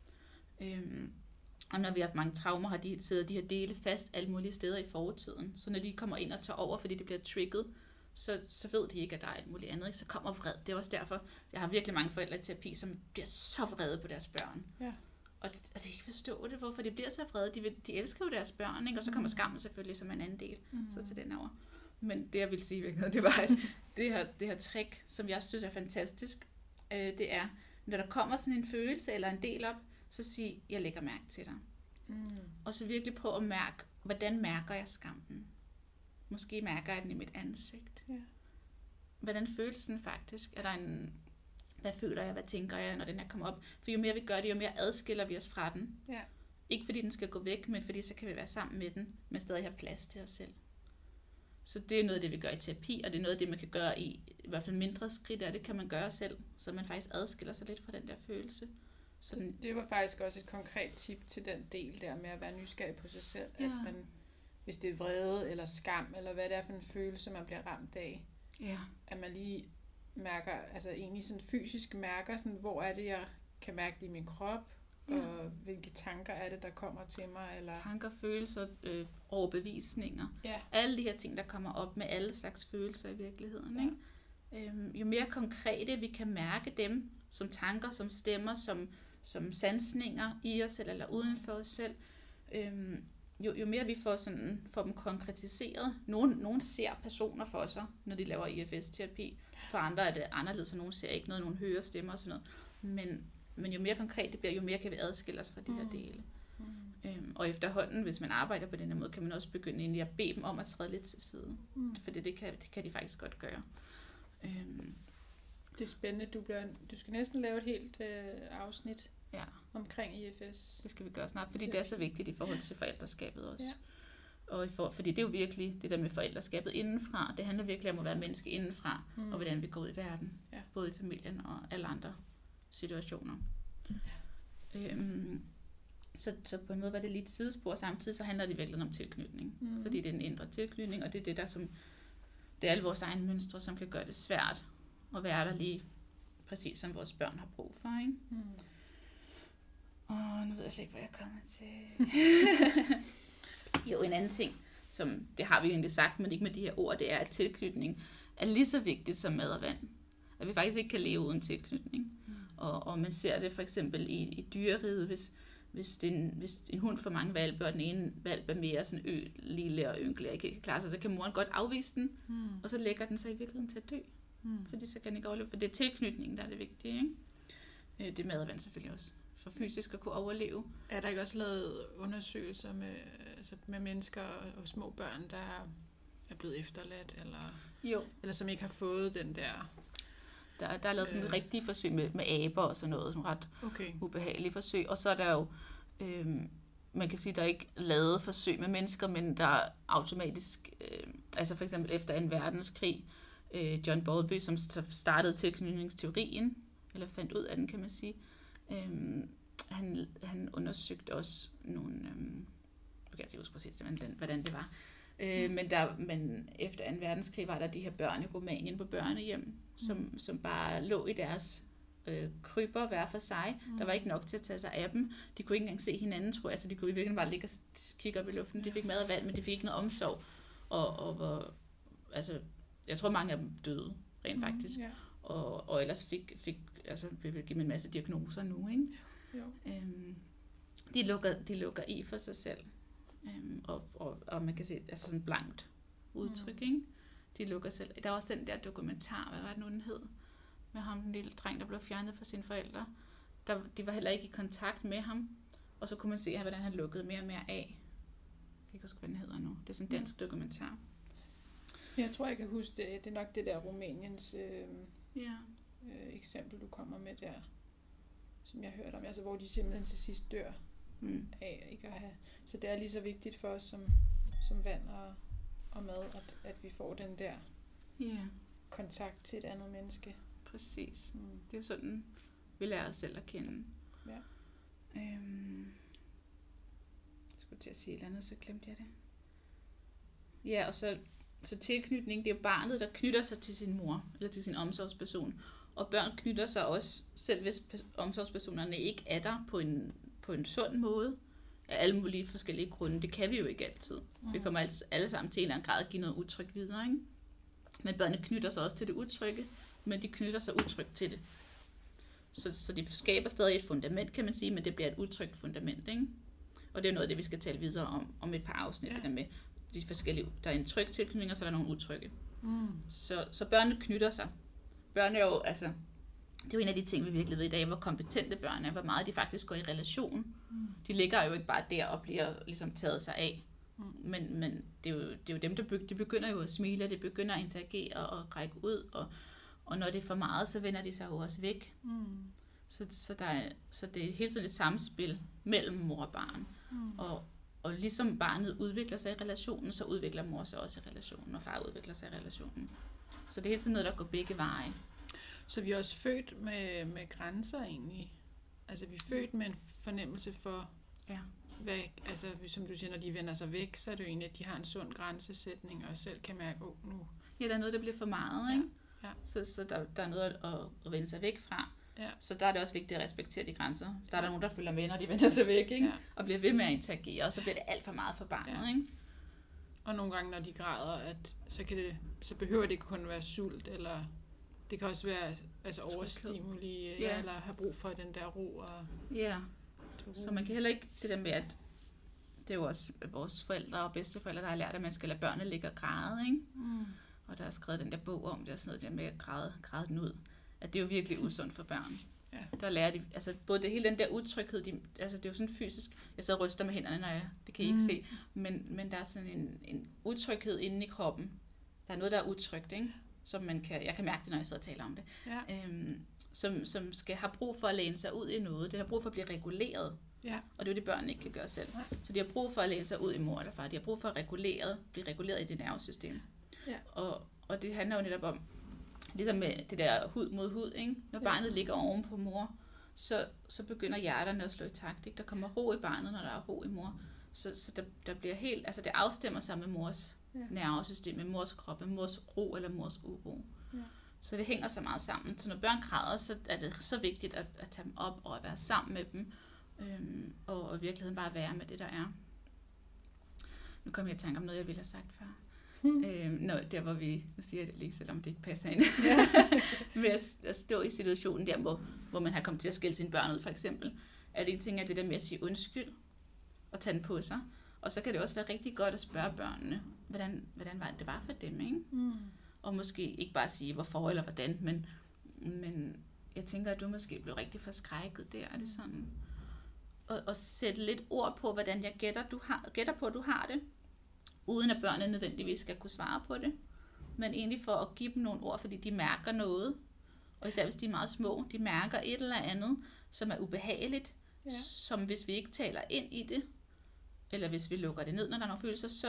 Og når vi har haft mange traumer, har de siddet de her dele fast alle mulige steder i fortiden. Så når de kommer ind og tager over, fordi det bliver trigget, så ved de ikke, at der er alt muligt andet. Ikke? Så kommer vred. Det er også derfor, jeg har virkelig mange forældre i terapi, som bliver så vrede på deres børn. Ja. Og de kan ikke forstå det, hvorfor de bliver så vrede. De elsker jo deres børn, ikke? Og så kommer skammen selvfølgelig som en anden del. Så til den over. Men det, jeg ville sige virkelig, det var, at det her trick, som jeg synes er fantastisk, det er, når der kommer sådan en følelse eller en del op, så sig, jeg lægger mærke til dig. Og så virkelig prøv at mærke, hvordan mærker jeg skammen? Måske mærker jeg den i mit ansigt. Ja. Hvordan føles den faktisk? Hvad føler jeg, hvad tænker jeg, når den her kommer op? For jo mere vi gør det, jo mere adskiller vi os fra den. Ja. Ikke fordi den skal gå væk, men fordi så kan vi være sammen med den, men stadig have plads til os selv. Så det er noget af det, vi gør i terapi, og det er noget af det, man kan gøre i hvert fald mindre skridt af det, kan man gøre selv, så man faktisk adskiller sig lidt fra den der følelse. Så det var faktisk også et konkret tip til den del der med at være nysgerrig på sig selv, at man, hvis det er vrede eller skam, eller hvad det er for en følelse, man bliver ramt af, at man lige mærker, altså egentlig sådan fysisk mærker, sådan, hvor er det, jeg kan mærke det i min krop, og hvilke tanker er det, der kommer til mig. Eller tanker, følelser, overbevisninger. Ja. Alle de her ting, der kommer op med alle slags følelser i virkeligheden. Ikke? Jo mere konkrete vi kan mærke dem, som tanker, som stemmer, som sansninger i os selv, eller uden for os selv, jo mere vi får dem konkretiseret. Nogen ser personer for sig, når de laver IFS-terapi. For andre er det anderledes, så nogen ser ikke noget, nogen hører stemmer og sådan noget. Men jo mere konkret det bliver, jo mere kan vi adskille os fra de her dele. Og efterhånden, hvis man arbejder på den her måde, kan man også begynde egentlig at bede dem om at træde lidt til siden. For det kan de faktisk godt gøre. Det er spændende. Du skal næsten lave et helt afsnit omkring IFS. Det skal vi gøre snart, fordi det er så vigtigt i forhold til forældreskabet også. Ja. Og fordi det er jo virkelig det der med forældreskabet indenfra. Det handler virkelig om at være menneske indenfra, og hvordan vi går ud i verden. Ja. Både i familien og alle andre situationer. Så på en måde var det lidt sidespor. Samtidig så handler det virkelig om tilknytning. Fordi det er en indre tilknytning, og det er det der, som det er alle vores egne mønstre, som kan gøre det svært at være der lige præcis som vores børn har brug for. Ikke? Og nu ved jeg slet ikke, hvad jeg kommer til. Jo, en anden ting, som det har vi egentlig sagt, men ikke med de her ord, det er, at tilknytning er lige så vigtigt som mad og vand. At vi faktisk ikke kan leve uden tilknytning. Og man ser det for eksempel i dyreriget, hvis en hund får mange hvalpe, og den ene hvalp er mere sådan lille og ynkelig og ikke kan klare sig, så kan moren godt afvise den, og så lægger den sig i virkeligheden til at dø. Fordi så kan den ikke overleve, for det er tilknytningen, der er det vigtige. Ikke? Det er mad og vand selvfølgelig også, for fysisk at kunne overleve. Er der ikke også lavet undersøgelser med mennesker og små børn, der er blevet efterladt, eller som ikke har fået den der... Der er lavet sådan et rigtigt forsøg med aber og sådan noget, sådan ret ubehagelige forsøg. Og så er der jo, man kan sige, der er ikke lavet forsøg med mennesker, men der er automatisk, altså for eksempel efter en verdenskrig, John Bowlby, som startede tilknytningsteorien, eller fandt ud af den, kan man sige. Han undersøgte også nogle, jeg kan ikke huske præcis, hvordan det var. Men efter 2. verdenskrig var der de her børn i Rumænien på børnehjem, som bare lå i deres kryber hver for sig. Der var ikke nok til at tage sig af dem. De kunne ikke engang se hinanden, tror jeg. Altså, de kunne i virkeligheden bare ligge og kigge op i luften. De fik mad og vand, men de fik ikke noget omsorg. Altså, jeg tror, mange af dem døde, rent faktisk. Ja. Og ellers vi vil give dem en masse diagnoser nu, ikke? Jo. De lukker i for sig selv. Og man kan se, altså sådan blankt udtryk, ikke? De lukker selv. Der var også den der dokumentar, hvad var det nu, den hed? Med ham, den lille dreng, der blev fjernet fra sine forældre. De var heller ikke i kontakt med ham. Og så kunne man se, hvordan han lukkede mere og mere af. Jeg kan ikke huske, hvad den hedder nu. Det er sådan en dansk dokumentar. Jeg tror, jeg kan huske det. Det er nok det der Rumæniens eksempel, du kommer med der, som jeg hørte om. Altså, hvor de simpelthen til sidst dør af ikke at have. Så det er lige så vigtigt for os som vand og mad, at vi får den der kontakt til et andet menneske. Præcis. Det er jo sådan, vi lærer os selv at kende. Ja. Jeg skulle til at sige et eller andet, så glemte jeg det. Ja, og så tilknytning, det er barnet, der knytter sig til sin mor, eller til sin omsorgsperson. Og børn knytter sig også, selv hvis omsorgspersonerne ikke er der på en sund måde, af alle mulige forskellige grunde. Det kan vi jo ikke altid. Vi kommer alle sammen til en eller anden grad at give noget udtryk videre, ikke? Men børnene knytter sig også til det utrygge, men de knytter sig utrygt til det. Så de skaber stadig et fundament, kan man sige, men det bliver et utrygt fundament, ikke? Og det er noget af det, vi skal tale videre om et par afsnit, det der med de forskellige. Der er en tryg tilknytning, og så er der nogle utrygge. Så børnene knytter sig. Børn er jo, altså, det er jo en af de ting, vi virkelig ved i dag, hvor kompetente børn er, hvor meget de faktisk går i relation. De ligger jo ikke bare der og bliver ligesom taget sig af. Men det er jo dem, de begynder jo at smile, de begynder at interagere og række ud, og når det er for meget, så vender de sig jo også væk. Så det er hele tiden et samspil mellem mor og barn. Og ligesom barnet udvikler sig i relationen, så udvikler mor sig også i relationen, og far udvikler sig i relationen. Så det er hele tiden noget, der går begge veje. Så vi er også født med grænser egentlig. Altså vi er født med en fornemmelse for, hvad, altså som du siger, når de vender sig væk, så er det jo egentlig, at de har en sund grænsesætning, og selv kan mærke, nu. Ja, der er noget, der bliver for meget, ikke? Ja. Så der er noget at vende sig væk fra. Ja. Så der er det også vigtigt at respektere de grænser. Der er der nogen, der følger med, når de vender sig væk, ikke? Ja. Og bliver ved med at interagere, og så bliver det alt for meget for barnet, ikke? Og nogle gange, når de græder, så behøver det ikke kun være sult, eller det kan også være overstimuli, eller have brug for den der ro. Så man kan heller ikke det der med, at det er jo også vores forældre og bedsteforældre, der har lært, at man skal lade børnene ligge og græde, ikke? Og der er skrevet den der bog om det, og sådan noget der med at græde den ud. At det er jo virkelig usundt for børn. Der lærer de, altså både det hele den der utryghed, altså det er jo sådan fysisk, jeg sidder og ryster med hænderne, det kan I ikke se, men der er sådan en utryghed inde i kroppen. Der er noget, der er utrygt, ikke? Som jeg kan mærke det, når jeg sidder og taler om det. Som skal have brug for at læne sig ud i noget. Det har brug for at blive reguleret. Og det er jo det, børn ikke kan gøre selv. Så de har brug for at læne sig ud i mor eller far. De har brug for at blive reguleret i det nervesystem. Og det handler jo netop om, ligesom med det der hud mod hud, ikke? Når barnet ligger oven på mor, så begynder hjerterne at slå i takt, ikke? Der kommer ro i barnet, når der er ro i mor. Så der bliver helt, altså det afstemmer sig med mors nervesystem, med mors krop, med mors ro eller mors uro. Så det hænger så meget sammen. Så når børn græder, så er det så vigtigt at tage dem op og at være sammen med dem, og i virkeligheden bare være med det, der er. Nu kommer jeg i tanke om noget, jeg ville have sagt før. Der hvor vi, nu siger jeg det lige, selvom det ikke passer ind, med at stå i situationen der, hvor man har kommet til at skille sine børn ud, for eksempel, er det en ting af det der med at sige undskyld, og tage den på sig. Og så kan det også være rigtig godt at spørge børnene, hvordan det var for dem, ikke? Og måske ikke bare sige, hvorfor eller hvordan, men jeg tænker, at du måske blev rigtig forskrækket der, er det sådan? Og sætte lidt ord på, hvordan jeg gætter på, at du har det, uden at børnene nødvendigvis skal kunne svare på det, men egentlig for at give dem nogle ord, fordi de mærker noget, og især hvis de er meget små, de mærker et eller andet, som er ubehageligt, som hvis vi ikke taler ind i det, eller hvis vi lukker det ned, når der er nogle følelser,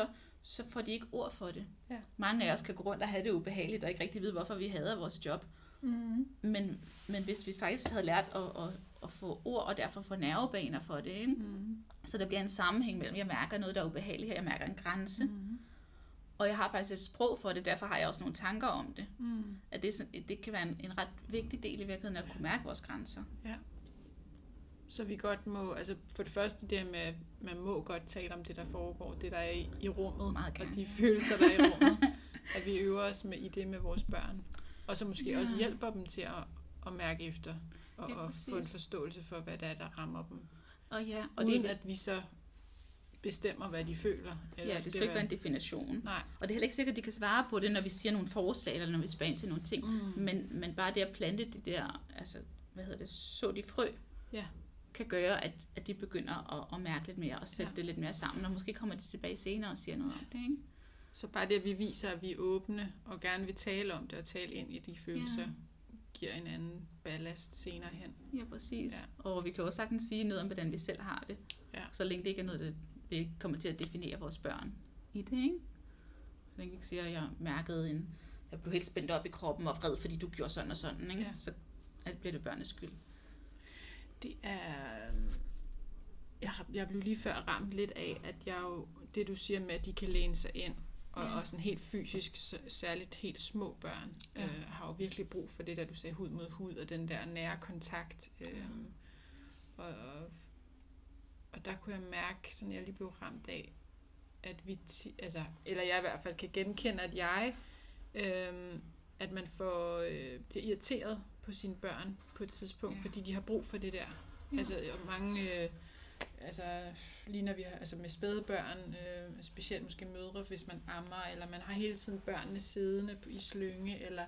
så får de ikke ord for det. Ja. Mange af os kan gå rundt og have det ubehageligt, og ikke rigtig vide, hvorfor vi hader vores job. Men hvis vi faktisk havde lært at få ord, og derfor få nervebaner for det, ikke? Så der bliver en sammenhæng mellem, jeg mærker noget, der er ubehageligt her, jeg mærker en grænse, og jeg har faktisk et sprog for det, derfor har jeg også nogle tanker om det. At det kan være en ret vigtig del i virkeligheden, at kunne mærke vores grænser. Ja. Så vi godt må, altså for det første det med, at man må godt tale om det, der foregår, det der er i rummet, og de følelser, der er i rummet, at vi øver os med i det med vores børn. Og så måske også hjælper dem til at mærke efter, og få en forståelse for, hvad det er, der rammer dem. Og uden at vi så bestemmer, hvad de føler. Eller det skal ikke være en definition. Nej. Og det er heller ikke sikkert, at de kan svare på det, når vi siger nogle forslag, eller når vi spørger ind til nogle ting. Men bare det at plante det der, altså, så de frø, kan gøre, at de begynder at mærke lidt mere, og sætte det lidt mere sammen, og måske kommer de tilbage senere og siger noget om det, ikke? Så bare det, at vi viser, at vi er åbne, og gerne vil tale om det, og tale ind i de følelser, giver en anden ballast senere hen. Ja, præcis. Ja. Og vi kan også sagtens sige noget om, hvordan vi selv har det. Ja. Så længe det ikke er noget, der vi kommer til at definere vores børn i det, ikke? Så længe vi ikke siger, at jeg blev helt spændt op i kroppen og vred, fordi du gjorde sådan og sådan, ikke? Ja. Så bliver det børnenes skyld. Det er... Jeg blev lige før ramt lidt af, at jeg jo, det du siger med, at de kan læne sig ind, og også en helt fysisk, særligt helt små børn, har jo virkelig brug for det, der du sagde, hud mod hud, og den der nære kontakt. Og der kunne jeg mærke, sådan jeg lige blev ramt af, at eller jeg i hvert fald kan genkende, at man bliver irriteret på sine børn på et tidspunkt, fordi de har brug for det der. Ja. Altså mange, lige når vi har, altså med spædebørn, specielt måske mødre, hvis man ammer, eller man har hele tiden børnene siddende i slynge, eller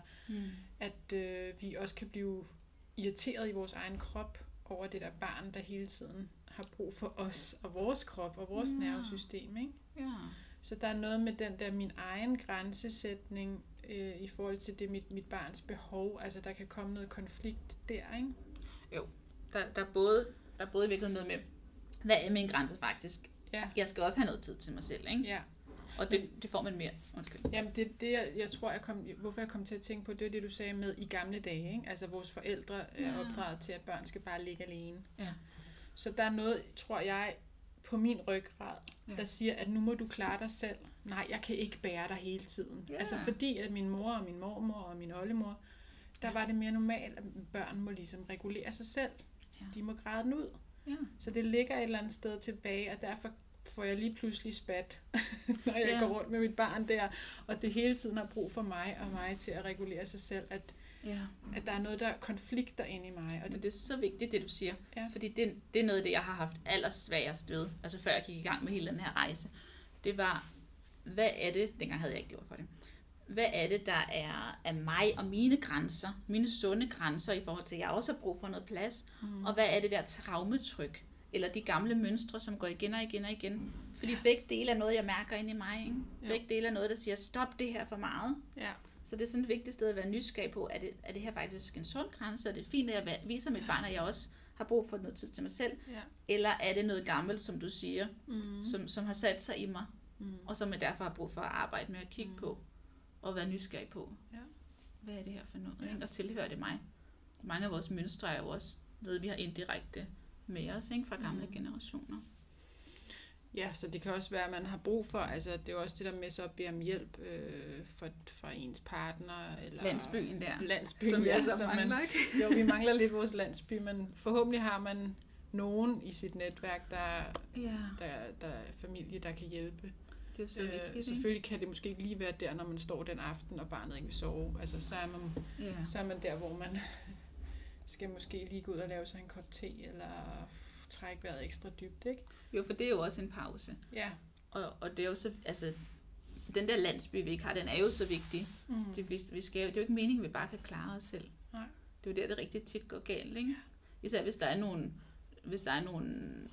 at vi også kan blive irriteret i vores egen krop over det der barn, der hele tiden har brug for os og vores krop og vores nervesystem, ikke? Ja. Så der er noget med den der min egen grænsesætning i forhold til det mit barns behov, altså der kan komme noget konflikt der, ikke? Jo, der er både virkelig noget med, hvad er min grænse faktisk? Ja. Jeg skal også have noget tid til mig selv, ikke? Ja. Og det får man mere. Undskyld. Jamen det jeg tror, hvorfor jeg kom til at tænke på, det er det, du sagde med i gamle dage, ikke? Altså vores forældre er opdraget til, at børn skal bare ligge alene. Ja. Så der er noget, tror jeg, på min ryggrad, der siger, at nu må du klare dig selv. Nej, jeg kan ikke bære dig hele tiden. Ja. Altså fordi, at min mor og min mormor og min oldemor, der var det mere normalt, at børn må ligesom regulere sig selv. Ja. De må græde den ud. Ja. Så det ligger et eller andet sted tilbage, og derfor får jeg lige pludselig spat, når jeg går rundt med mit barn der, og det hele tiden har brug for mig til at regulere sig selv, at der er noget, der konflikter ind i mig. Og det er så vigtigt, det du siger, fordi det er noget af det, jeg har haft allersværest ved, altså før jeg gik i gang med hele den her rejse. Det var, hvad er det, dengang havde jeg ikke det ord for det, hvad er det, der er af mig og mine grænser, mine sunde grænser i forhold til, at jeg også har brug for noget plads, og hvad er det der traumetryk, eller de gamle mønstre, som går igen og igen og igen. Fordi begge dele er noget, jeg mærker inde i mig. Ikke? Begge dele er noget, der siger, stop det her for meget. Ja. Så det er sådan et vigtigt sted at være nysgerrig på, er det her faktisk en sund grænse, og det er fint, at jeg viser mit barn, at jeg også har brug for noget tid til mig selv, eller er det noget gammelt, som du siger, som har sat sig i mig, og som jeg derfor har brug for at arbejde med at kigge på, og være nysgerrig på. Ja. Hvad er det her for noget? Ikke? Og tilhører det mig? Mange af vores mønstre er jo også noget, vi har indirekte med os, ikke? Fra gamle generationer. Ja, så det kan også være, at man har brug for, altså det er jo også det der med så at bede om hjælp fra ens partner, eller landsbyen der. Landsbyen, som jeg så mangler, ikke? Jo, vi mangler lidt vores landsby, men forhåbentlig har man nogen i sit netværk, der er familie, der kan hjælpe. Det er så vigtigt, selvfølgelig kan det måske ikke lige være der, når man står den aften, og barnet ikke vil sove. Altså så er man der, hvor man skal måske lige gå ud og lave sig en kop te, eller trække vejret ekstra dybt, ikke? Jo, for det er jo også en pause. Ja. Og det er jo så, altså, den der landsby, vi ikke har, den er jo så vigtig. Det er jo ikke meningen, at vi bare kan klare os selv. Nej. Det er jo der, det rigtig tit går galt, ikke? Især hvis der er nogle,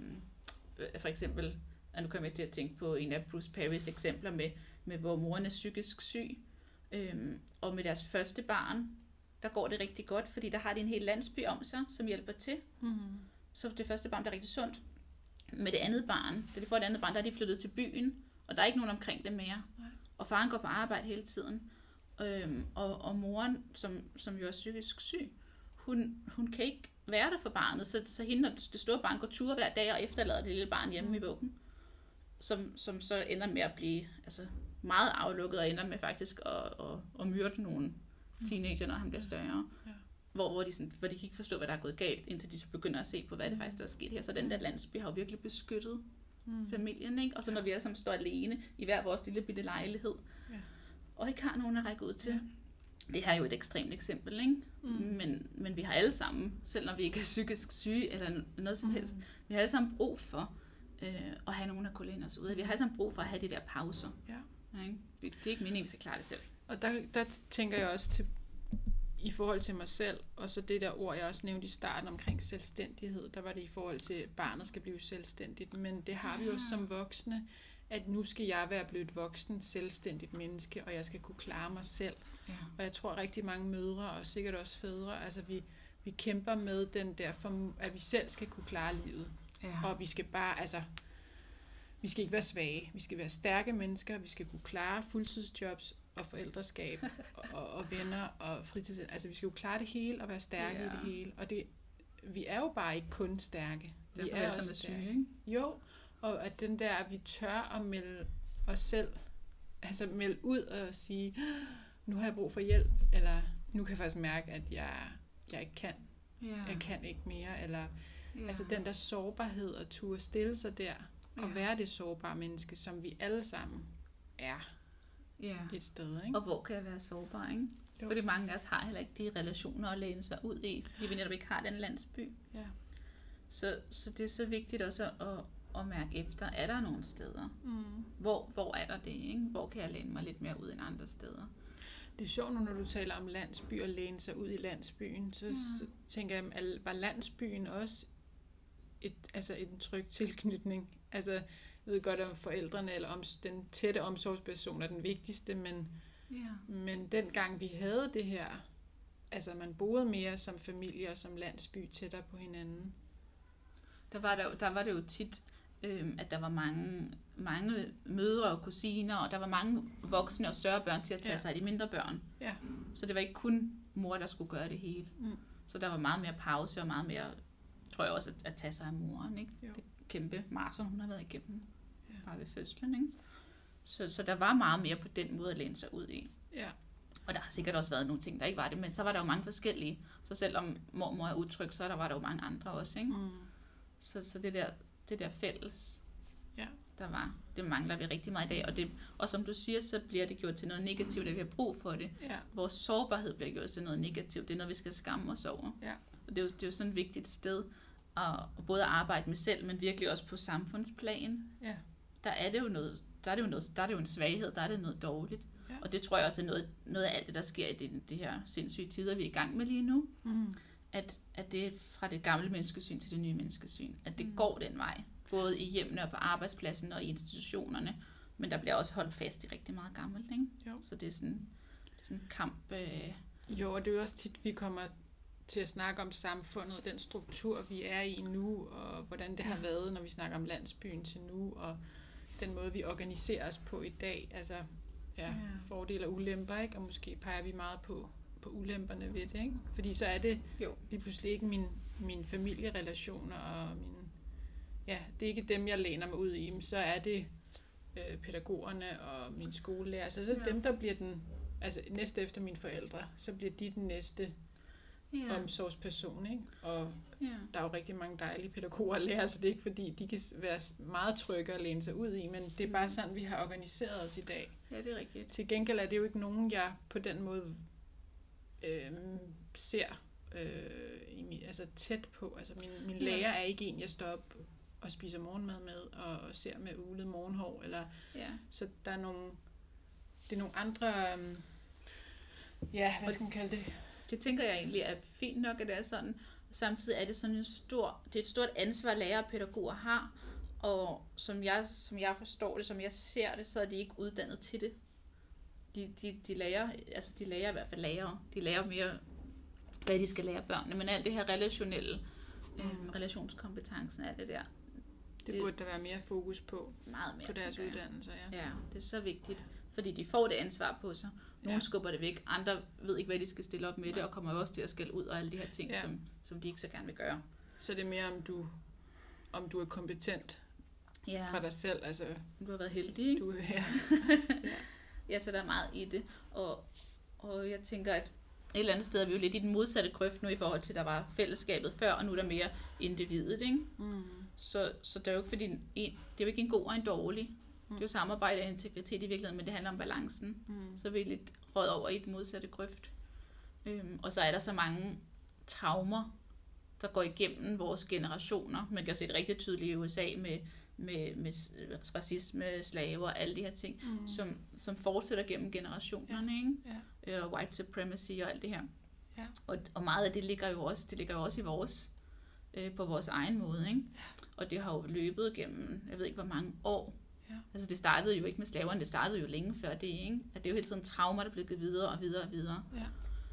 for eksempel, og nu kommer jeg til at tænke på en af Bruce Perrys eksempler med hvor moren er psykisk syg, og med deres første barn, der går det rigtig godt, fordi der har de en hel landsby om sig, som hjælper til. Så det første barn bliver rigtig sundt. Med det andet barn, da de får det andet barn, der er de flyttet til byen, Og der er ikke nogen omkring det mere. Nej. Og faren går på arbejde hele tiden. Og moren, som jo er psykisk syg, hun kan ikke være der for barnet, så hende, når det store barn går ture hver dag og efterlader det lille barn hjemme i vuggen, som så ender med at blive meget aflukket og ender med faktisk at myrde nogle teenager, når han bliver større. Ja. Hvor de kan ikke forstå, hvad der er gået galt, indtil de så begynder at se på, hvad det faktisk der er sket her. Så den der landsby har jo virkelig beskyttet familien, ikke? Og så når vi alle sammen står alene i hver vores lille bitte lejlighed, og ikke har nogen at række ud til. Ja. Det her er jo et ekstremt eksempel, ikke? Men vi har alle sammen, selv når vi ikke er psykisk syge eller noget som helst, vi har alle sammen brug for at have nogen at kunne læne os ud af. Vi har alle sammen brug for at have de der pauser. Ja. Ikke? Det er ikke meningen, vi skal klare det selv. Og der tænker jeg også i forhold til mig selv, og så det der ord, jeg også nævnte i starten omkring selvstændighed, der var det i forhold til, at barnet skal blive selvstændigt, men det har vi jo også som voksne, at nu skal jeg være blevet et voksen, selvstændigt menneske, og jeg skal kunne klare mig selv. Ja. Og jeg tror rigtig mange mødre, og sikkert også fædre, altså vi kæmper med den der, at vi selv skal kunne klare livet. Ja. Og vi skal bare, vi skal ikke være svage. Vi skal være stærke mennesker, vi skal kunne klare fuldtidsjobs og forældreskab og venner og fritid. Altså vi skal jo klare det hele og være stærke i det hele. Og vi er jo bare ikke kun stærke. Vi er også stærke. Syge, ikke? Jo, og at den der, at vi tør at melde os selv, melde ud og sige, nu har jeg brug for hjælp, eller nu kan jeg faktisk mærke, at jeg ikke kan. Jeg kan ikke mere, eller den der sårbarhed og turde stille sig der, og være det sårbare menneske, som vi alle sammen er et sted. Ikke? Og hvor kan jeg være sårbar, ikke? Jo. Fordi mange af os har heller ikke de relationer at læne sig ud i, fordi vi netop ikke har den landsby. Ja. Så det er så vigtigt også at mærke efter, er der nogle steder? Hvor er der det? Ikke? Hvor kan jeg læne mig lidt mere ud end andre steder? Det er sjovt nu, når du taler om landsby og læne sig ud i landsbyen, så tænker jeg, var landsbyen også en tryg tilknytning? Altså, jeg ved godt, om forældrene eller om den tætte omsorgsperson er den vigtigste, men dengang vi havde det her, man boede mere som familie og som landsby tættere på hinanden. Der var det jo tit, at der var mange mødre og kusiner, og der var mange voksne og større børn til at tage sig af de mindre børn. Ja. Så det var ikke kun mor, der skulle gøre det hele. Så der var meget mere pause og meget mere, tror jeg også, at tage sig af moren. Ikke? Det kæmpe maraton, hun har været igennem bare ved fødslen. Ikke? Så der var meget mere på den måde at læne sig ud i. Ja. Og der har sikkert også været nogle ting, der ikke var det, men så var der jo mange forskellige. Så selvom mormor er utryg, så var der jo mange andre også. Ikke? Så det der fælles, det mangler vi rigtig meget i dag. Og som du siger, så bliver det gjort til noget negativt, at vi har brug for det. Ja. Vores sårbarhed bliver gjort til noget negativt. Det er noget, vi skal skamme os over. Ja. Og det er jo sådan et vigtigt sted at både arbejde med selv, men virkelig også på samfundsplan. Ja. Der er det jo en svaghed, der er det noget dårligt. Ja. Og det tror jeg også er noget af alt det, der sker i det her sindssyge tider, vi er i gang med lige nu. At det er fra det gamle menneskesyn til det nye menneskesyn. At det går den vej. Både i hjemmene og på arbejdspladsen og i institutionerne. Men der bliver også holdt fast i rigtig meget gammelt. Ikke? Så det er sådan en kamp. Jo, og det er jo også tit, vi kommer til at snakke om samfundet, den struktur, vi er i nu, og hvordan det har været, når vi snakker om landsbyen til nu, og den måde, vi organiserer os på i dag. Fordele og ulemper, ikke? Og måske peger vi meget på ulemperne ved det, ikke? Fordi så er det lige pludselig ikke mine familierelationer og det er ikke dem, jeg læner mig ud i, men så er det pædagogerne og mine skolelærer. Så er dem, der bliver næste efter mine forældre, så bliver de den næste omsorgsperson, ikke? Og der er jo rigtig mange dejlige pædagoger og lærere, så det er ikke fordi, de kan være meget trygge at læne sig ud i, men det er bare sådan, vi har organiseret os i dag. Ja, det er rigtigt. Til gengæld er det jo ikke nogen, jeg på den måde ser tæt på. Altså min lærer er ikke en, jeg står op og spiser morgenmad med og ser med ulet morgenhår. Så der er nogle andre, hvad skal man kalde det? Det tænker jeg egentlig er fint nok, at det er sådan. Samtidig er det sådan det er et stort ansvar, lærere og pædagoger har. Og som jeg forstår det, som jeg ser det, så er de ikke uddannet til det. De lærer i hvert fald lærere. De lærer mere, hvad de skal lære børnene. Men alt det her relationelle, relationskompetencen, alt det der, Det burde der være mere fokus på, meget mere på deres uddannelser. Ja, det er så vigtigt, fordi de får det ansvar på sig. Nogle skubber det væk, andre ved ikke, hvad de skal stille op med det, og kommer jo også til at skælde ud og alle de her ting, som de ikke så gerne vil gøre. Så det er mere, om du er kompetent fra dig selv. Altså, du har været heldig, ikke? Ja, så der er meget i det. Og jeg tænker, at et eller andet sted er vi jo lidt i den modsatte grøft nu, i forhold til, at der var fællesskabet før, og nu er der mere individet, ikke? Så det er jo ikke, fordi det er jo ikke en god og en dårlig. Det er jo samarbejde og integritet i virkeligheden, men det handler om balancen. Så er vi lidt røget over i den modsatte grøft. Og så er der så mange traumer, der går igennem vores generationer. Man kan se det rigtig tydeligt i USA med racisme, slaver og alle de her ting, som fortsætter gennem generationerne, ikke? Og white supremacy og alt det her. Ja. Og meget af det ligger jo også i vores, på vores egen måde, ikke? Og det har jo løbet gennem, jeg ved ikke hvor mange år. Ja. Altså det startede jo ikke med slaverne, det startede jo længe før det, ikke? At det er jo hele tiden traumer, der bliver givet videre og videre og videre. Ja.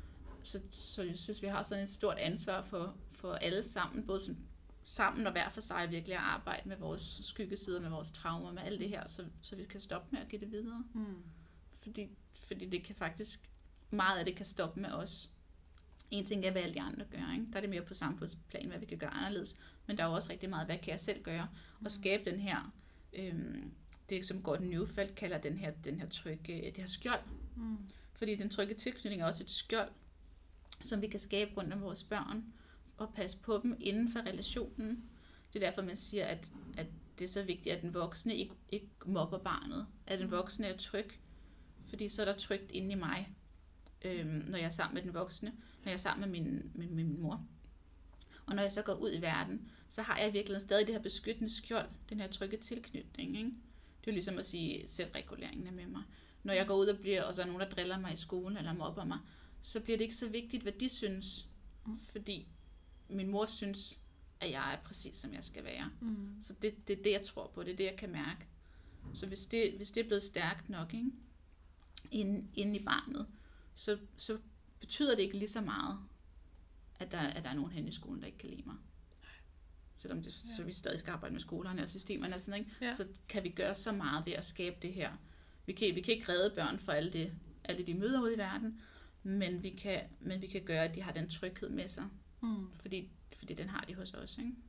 Så jeg synes, vi har sådan et stort ansvar for alle sammen, både sammen og hver for sig virkelig at arbejde med vores skyggesider, med vores traumer, med alt det her, så vi kan stoppe med at give det videre. Fordi det kan faktisk, meget af det kan stoppe med os. En ting er, hvad alle de andre gør, ikke? Der er det mere på samfundsplan, hvad vi kan gøre anderledes, men der er jo også rigtig meget, hvad kan jeg selv gøre, og skabe den her, det som Gordon Neufeld kalder den her trygge, det her skjold. Fordi den trygge tilknytning er også et skjold, som vi kan skabe rundt om vores børn, og passe på dem inden for relationen. Det er derfor, man siger, at det er så vigtigt, at den voksne ikke mobber barnet. At den voksne er tryg, fordi så er der trygt inde i mig, når jeg er sammen med den voksne, når jeg er sammen med min mor. Og når jeg så går ud i verden, så har jeg i virkeligheden stadig det her beskyttende skjold, den her trygge tilknytning, ikke? Det er jo ligesom at sige selvreguleringen er med mig. Når jeg går ud og så er nogen, der driller mig i skolen eller mobber mig, så bliver det ikke så vigtigt, hvad de synes. Fordi min mor synes, at jeg er præcis, som jeg skal være. Så det er det, jeg tror på. Det er det, jeg kan mærke. Så hvis det er blevet stærkt nok, ikke? Inde i barnet, så betyder det ikke lige så meget, at der er nogen hen i skolen, der ikke kan lide mig. Selvom så vi stadig skal arbejde med skolerne og systemerne og sådan, ikke? Ja. Så kan vi gøre så meget ved at skabe det her. Vi kan ikke redde børn for alle de møder ude i verden, men vi kan gøre, at de har den tryghed med sig. Fordi den har de hos os, ikke?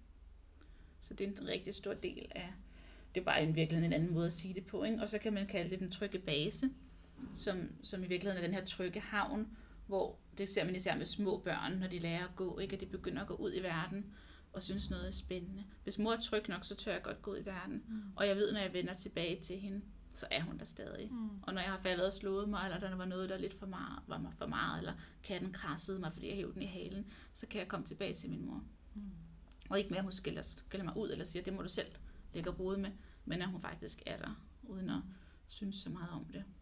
Så det er en rigtig stor del af, det er bare virkelig en anden måde at sige det på, ikke? Og så kan man kalde det den trygge base, som i virkeligheden er den her trygge havn, hvor det ser man især med små børn, når de lærer at gå, ikke? At de begynder at gå ud i verden og synes noget er spændende. Hvis mor er tryg nok, så tør jeg godt gå ud i verden. Og jeg ved, når jeg vender tilbage til hende, så er hun der stadig. Og når jeg har faldet og slået mig, eller der var noget, der lidt var mig for meget, eller katten krassede mig, fordi jeg hævde den i halen, så kan jeg komme tilbage til min mor. Og ikke mere, at hun skælder mig ud, eller siger, det må du selv lægge rode med, men at hun faktisk er der, uden at synes så meget om det.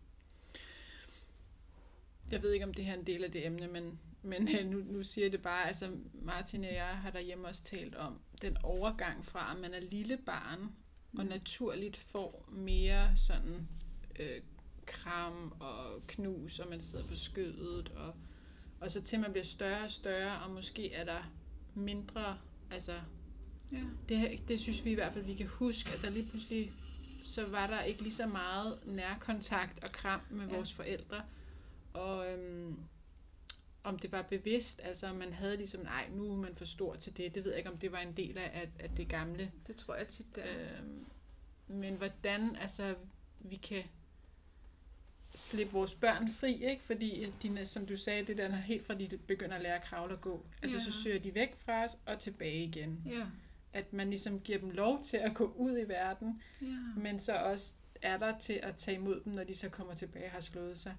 Jeg ved ikke, om det her er en del af det emne, men nu siger jeg det bare, altså Martin og jeg har derhjemme også talt om den overgang fra, at man er lille barn, og naturligt får mere sådan kram og knus, og man sidder på skødet, og så til man bliver større og større, og måske er der mindre, altså det synes vi i hvert fald, vi kan huske, at der lige pludselig, så var der ikke lige så meget nærkontakt og kram med vores forældre, og om det var bevidst, altså man havde ligesom, nej, nu er man for stor til det ved jeg ikke, om det var en del af det gamle. Det tror jeg tit, det er. Men hvordan, altså, vi kan slippe vores børn fri, ikke? Fordi de, som du sagde, det der helt fra de begynder at lære at kravle og gå, altså så søger de væk fra os og tilbage igen. Ja. At man ligesom giver dem lov til at gå ud i verden, men så også er der til at tage imod dem, når de så kommer tilbage og har slået sig.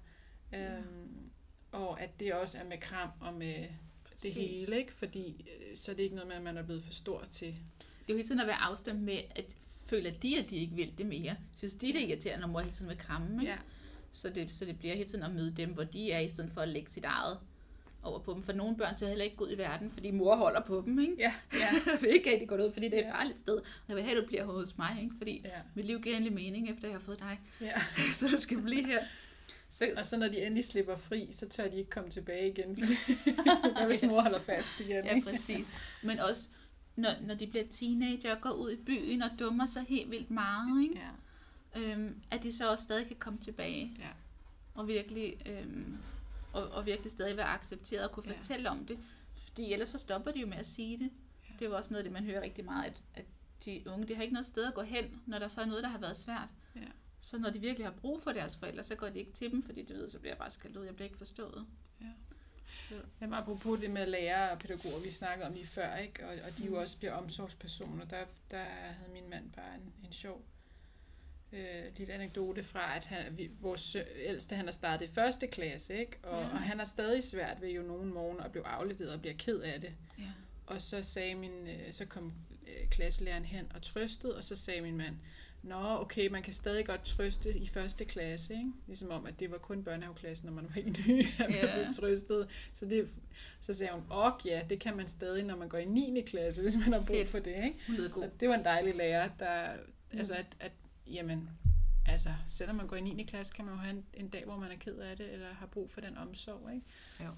Og at det også er med kram og med det hele, ikke? Fordi så er det ikke noget med, at man er blevet for stor til. Det er jo hele tiden at være afstemt med, at føle, at de ikke vil det mere. Synes de, det er irriterende, når mor hele tiden vil kramme, ikke? Ja. Så det bliver hele tiden at møde dem, hvor de er, i stedet for at lægge sit eget over på dem. For nogle børn tør heller ikke gå ud i verden, fordi mor holder på dem, ikke? Ja. Jeg vil ikke have, de går ud, fordi det er et farligt sted. Jeg vil have, at du bliver hos mig, ikke? Fordi mit liv giver endelig mening, efter jeg har fået dig. Ja. Så du skal blive her. Og så når de endelig slipper fri, så tør de ikke komme tilbage igen, hvis mor holder fast igen. Ja, præcis. Men også når de bliver teenager og går ud i byen og dummer sig helt vildt meget, ikke? Ja. At de så også stadig kan komme tilbage. Ja. Og virkelig, og virkelig stadig være accepteret og kunne fortælle om det. Fordi ellers så stopper de jo med at sige det. Ja. Det er jo også noget af det, man hører rigtig meget, at de unge, de har ikke noget sted at gå hen, når der så er noget, der har været svært. Ja. Så når de virkelig har brug for deres forældre, så går de ikke til dem, fordi de ved, så bliver jeg bare skældt ud, jeg bliver ikke forstået. Ja. Så. Jamen, apropos det med lærere og pædagoger, vi snakkede om lige før, ikke? Og de jo også bliver omsorgspersoner. Der havde min mand bare en sjov lille anekdote fra, at vores ældste, han har startet i første klasse, ikke? Og han har stadig svært ved jo nogle morgener at blive afleveret og bliver ked af det. Ja. Og så kom klasselæreren hen og trøstede, og så sagde min mand, nå, okay, man kan stadig godt trøste i første klasse, ikke? Ligesom om, at det var kun børnehaveklassen, når man var helt ny, at man blev trøstet. Så sagde hun, ja, det kan man stadig, når man går i 9. klasse, hvis man har brug for det, ikke? Og det var en dejlig lærer, der, selvom man går i 9. klasse, kan man jo have en dag, hvor man er ked af det, eller har brug for den omsorg, ikke?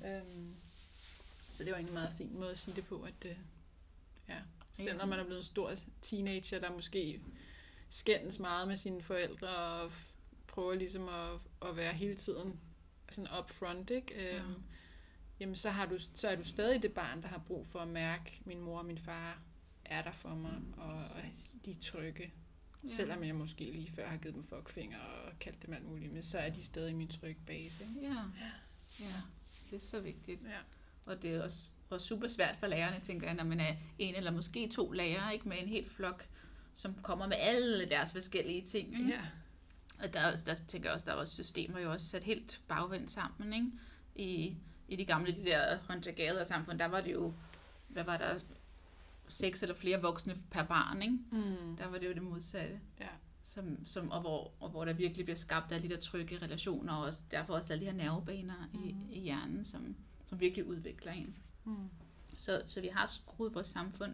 Så det var egentlig en meget fin måde at sige det på, at selv når man er blevet en stor teenager, der måske skændes meget med sine forældre og prøver ligesom at være hele tiden sådan upfront, ikke? Jamen så er du stadig det barn, der har brug for at mærke, min mor og min far er der for mig, og de er trygge. Ja. Selvom jeg måske lige før har givet dem fuckfinger og kaldt dem alt muligt, men så er de stadig min trygge base. Ikke? Ja, det er så vigtigt. Ja. Og det er også super svært for lærerne, tænker jeg, når man er en eller måske 2 lærere, ikke, med en hel flok, som kommer med alle deres forskellige ting. Ikke? Ja. Og der tænker jeg også, der var systemer jo også sat helt bagvendt sammen, ikke? I de gamle, de der hunter-gatherer-samfund, der var det jo, hvad var der, 6 eller flere voksne per barn, ikke? Der var det jo det modsatte. Ja. Og hvor der virkelig bliver skabt alle de der trygge relationer, og derfor også alle de her nervebaner i hjernen, som virkelig udvikler en. Så vi har skruet vores samfund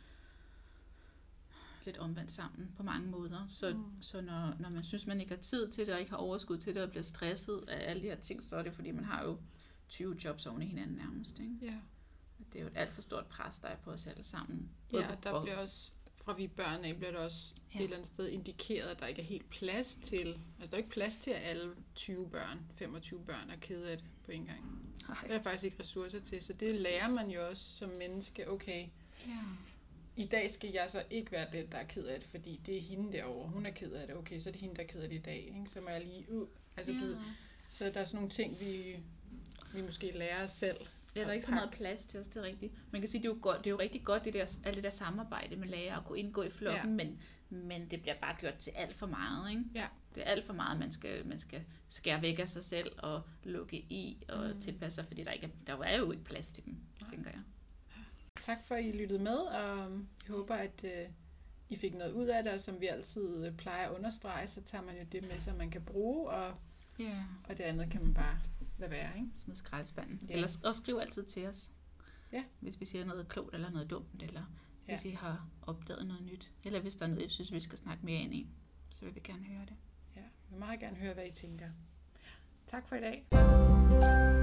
lidt omvendt sammen på mange måder. Så når man synes, man ikke har tid til det, og ikke har overskud til det, og bliver stresset af alle de her ting, så er det fordi, man har jo 20 jobs oven i hinanden nærmest. Ikke? Ja. Det er jo et alt for stort pres, der er på os alle sammen. Ja, der bliver også, fra vi børn af, bliver der også et eller andet sted indikeret, at der ikke er helt plads til, altså der er ikke plads til, at alle 25 børn er kede af det på en gang. Der er faktisk ikke ressourcer til, så det lærer man jo også som menneske, okay, i dag skal jeg så ikke være den, der er ked af det, fordi det er hende derovre, hun er ked af det, okay, så er det hende, der er ked af det i dag, ikke? Så må jeg lige så der er sådan nogle ting, vi måske lærer os selv. Ja, der er ikke så meget plads til os, det er rigtigt. Man kan sige, det er jo rigtig godt, alt det der samarbejde med lærer at kunne indgå i flokken, men det bliver bare gjort til alt for meget, ikke? Ja. Det er alt for meget, man skal skære væk af sig selv og lukke i og tilpasse sig, fordi der er jo ikke plads til dem, tænker jeg. Tak for, at I lyttede med, og jeg håber, at I fik noget ud af det, og som vi altid plejer at understrege, så tager man jo det med sig, man kan bruge, og det andet kan man bare lade være, ikke? Smid skraldespanden. Ja. Eller og skriv altid til os, hvis vi siger noget klogt eller noget dumt, eller hvis I har opdaget noget nyt, eller hvis der er noget, jeg synes, vi skal snakke mere ind i, så vil vi gerne høre det. Ja, vi vil meget gerne høre, hvad I tænker. Tak for i dag.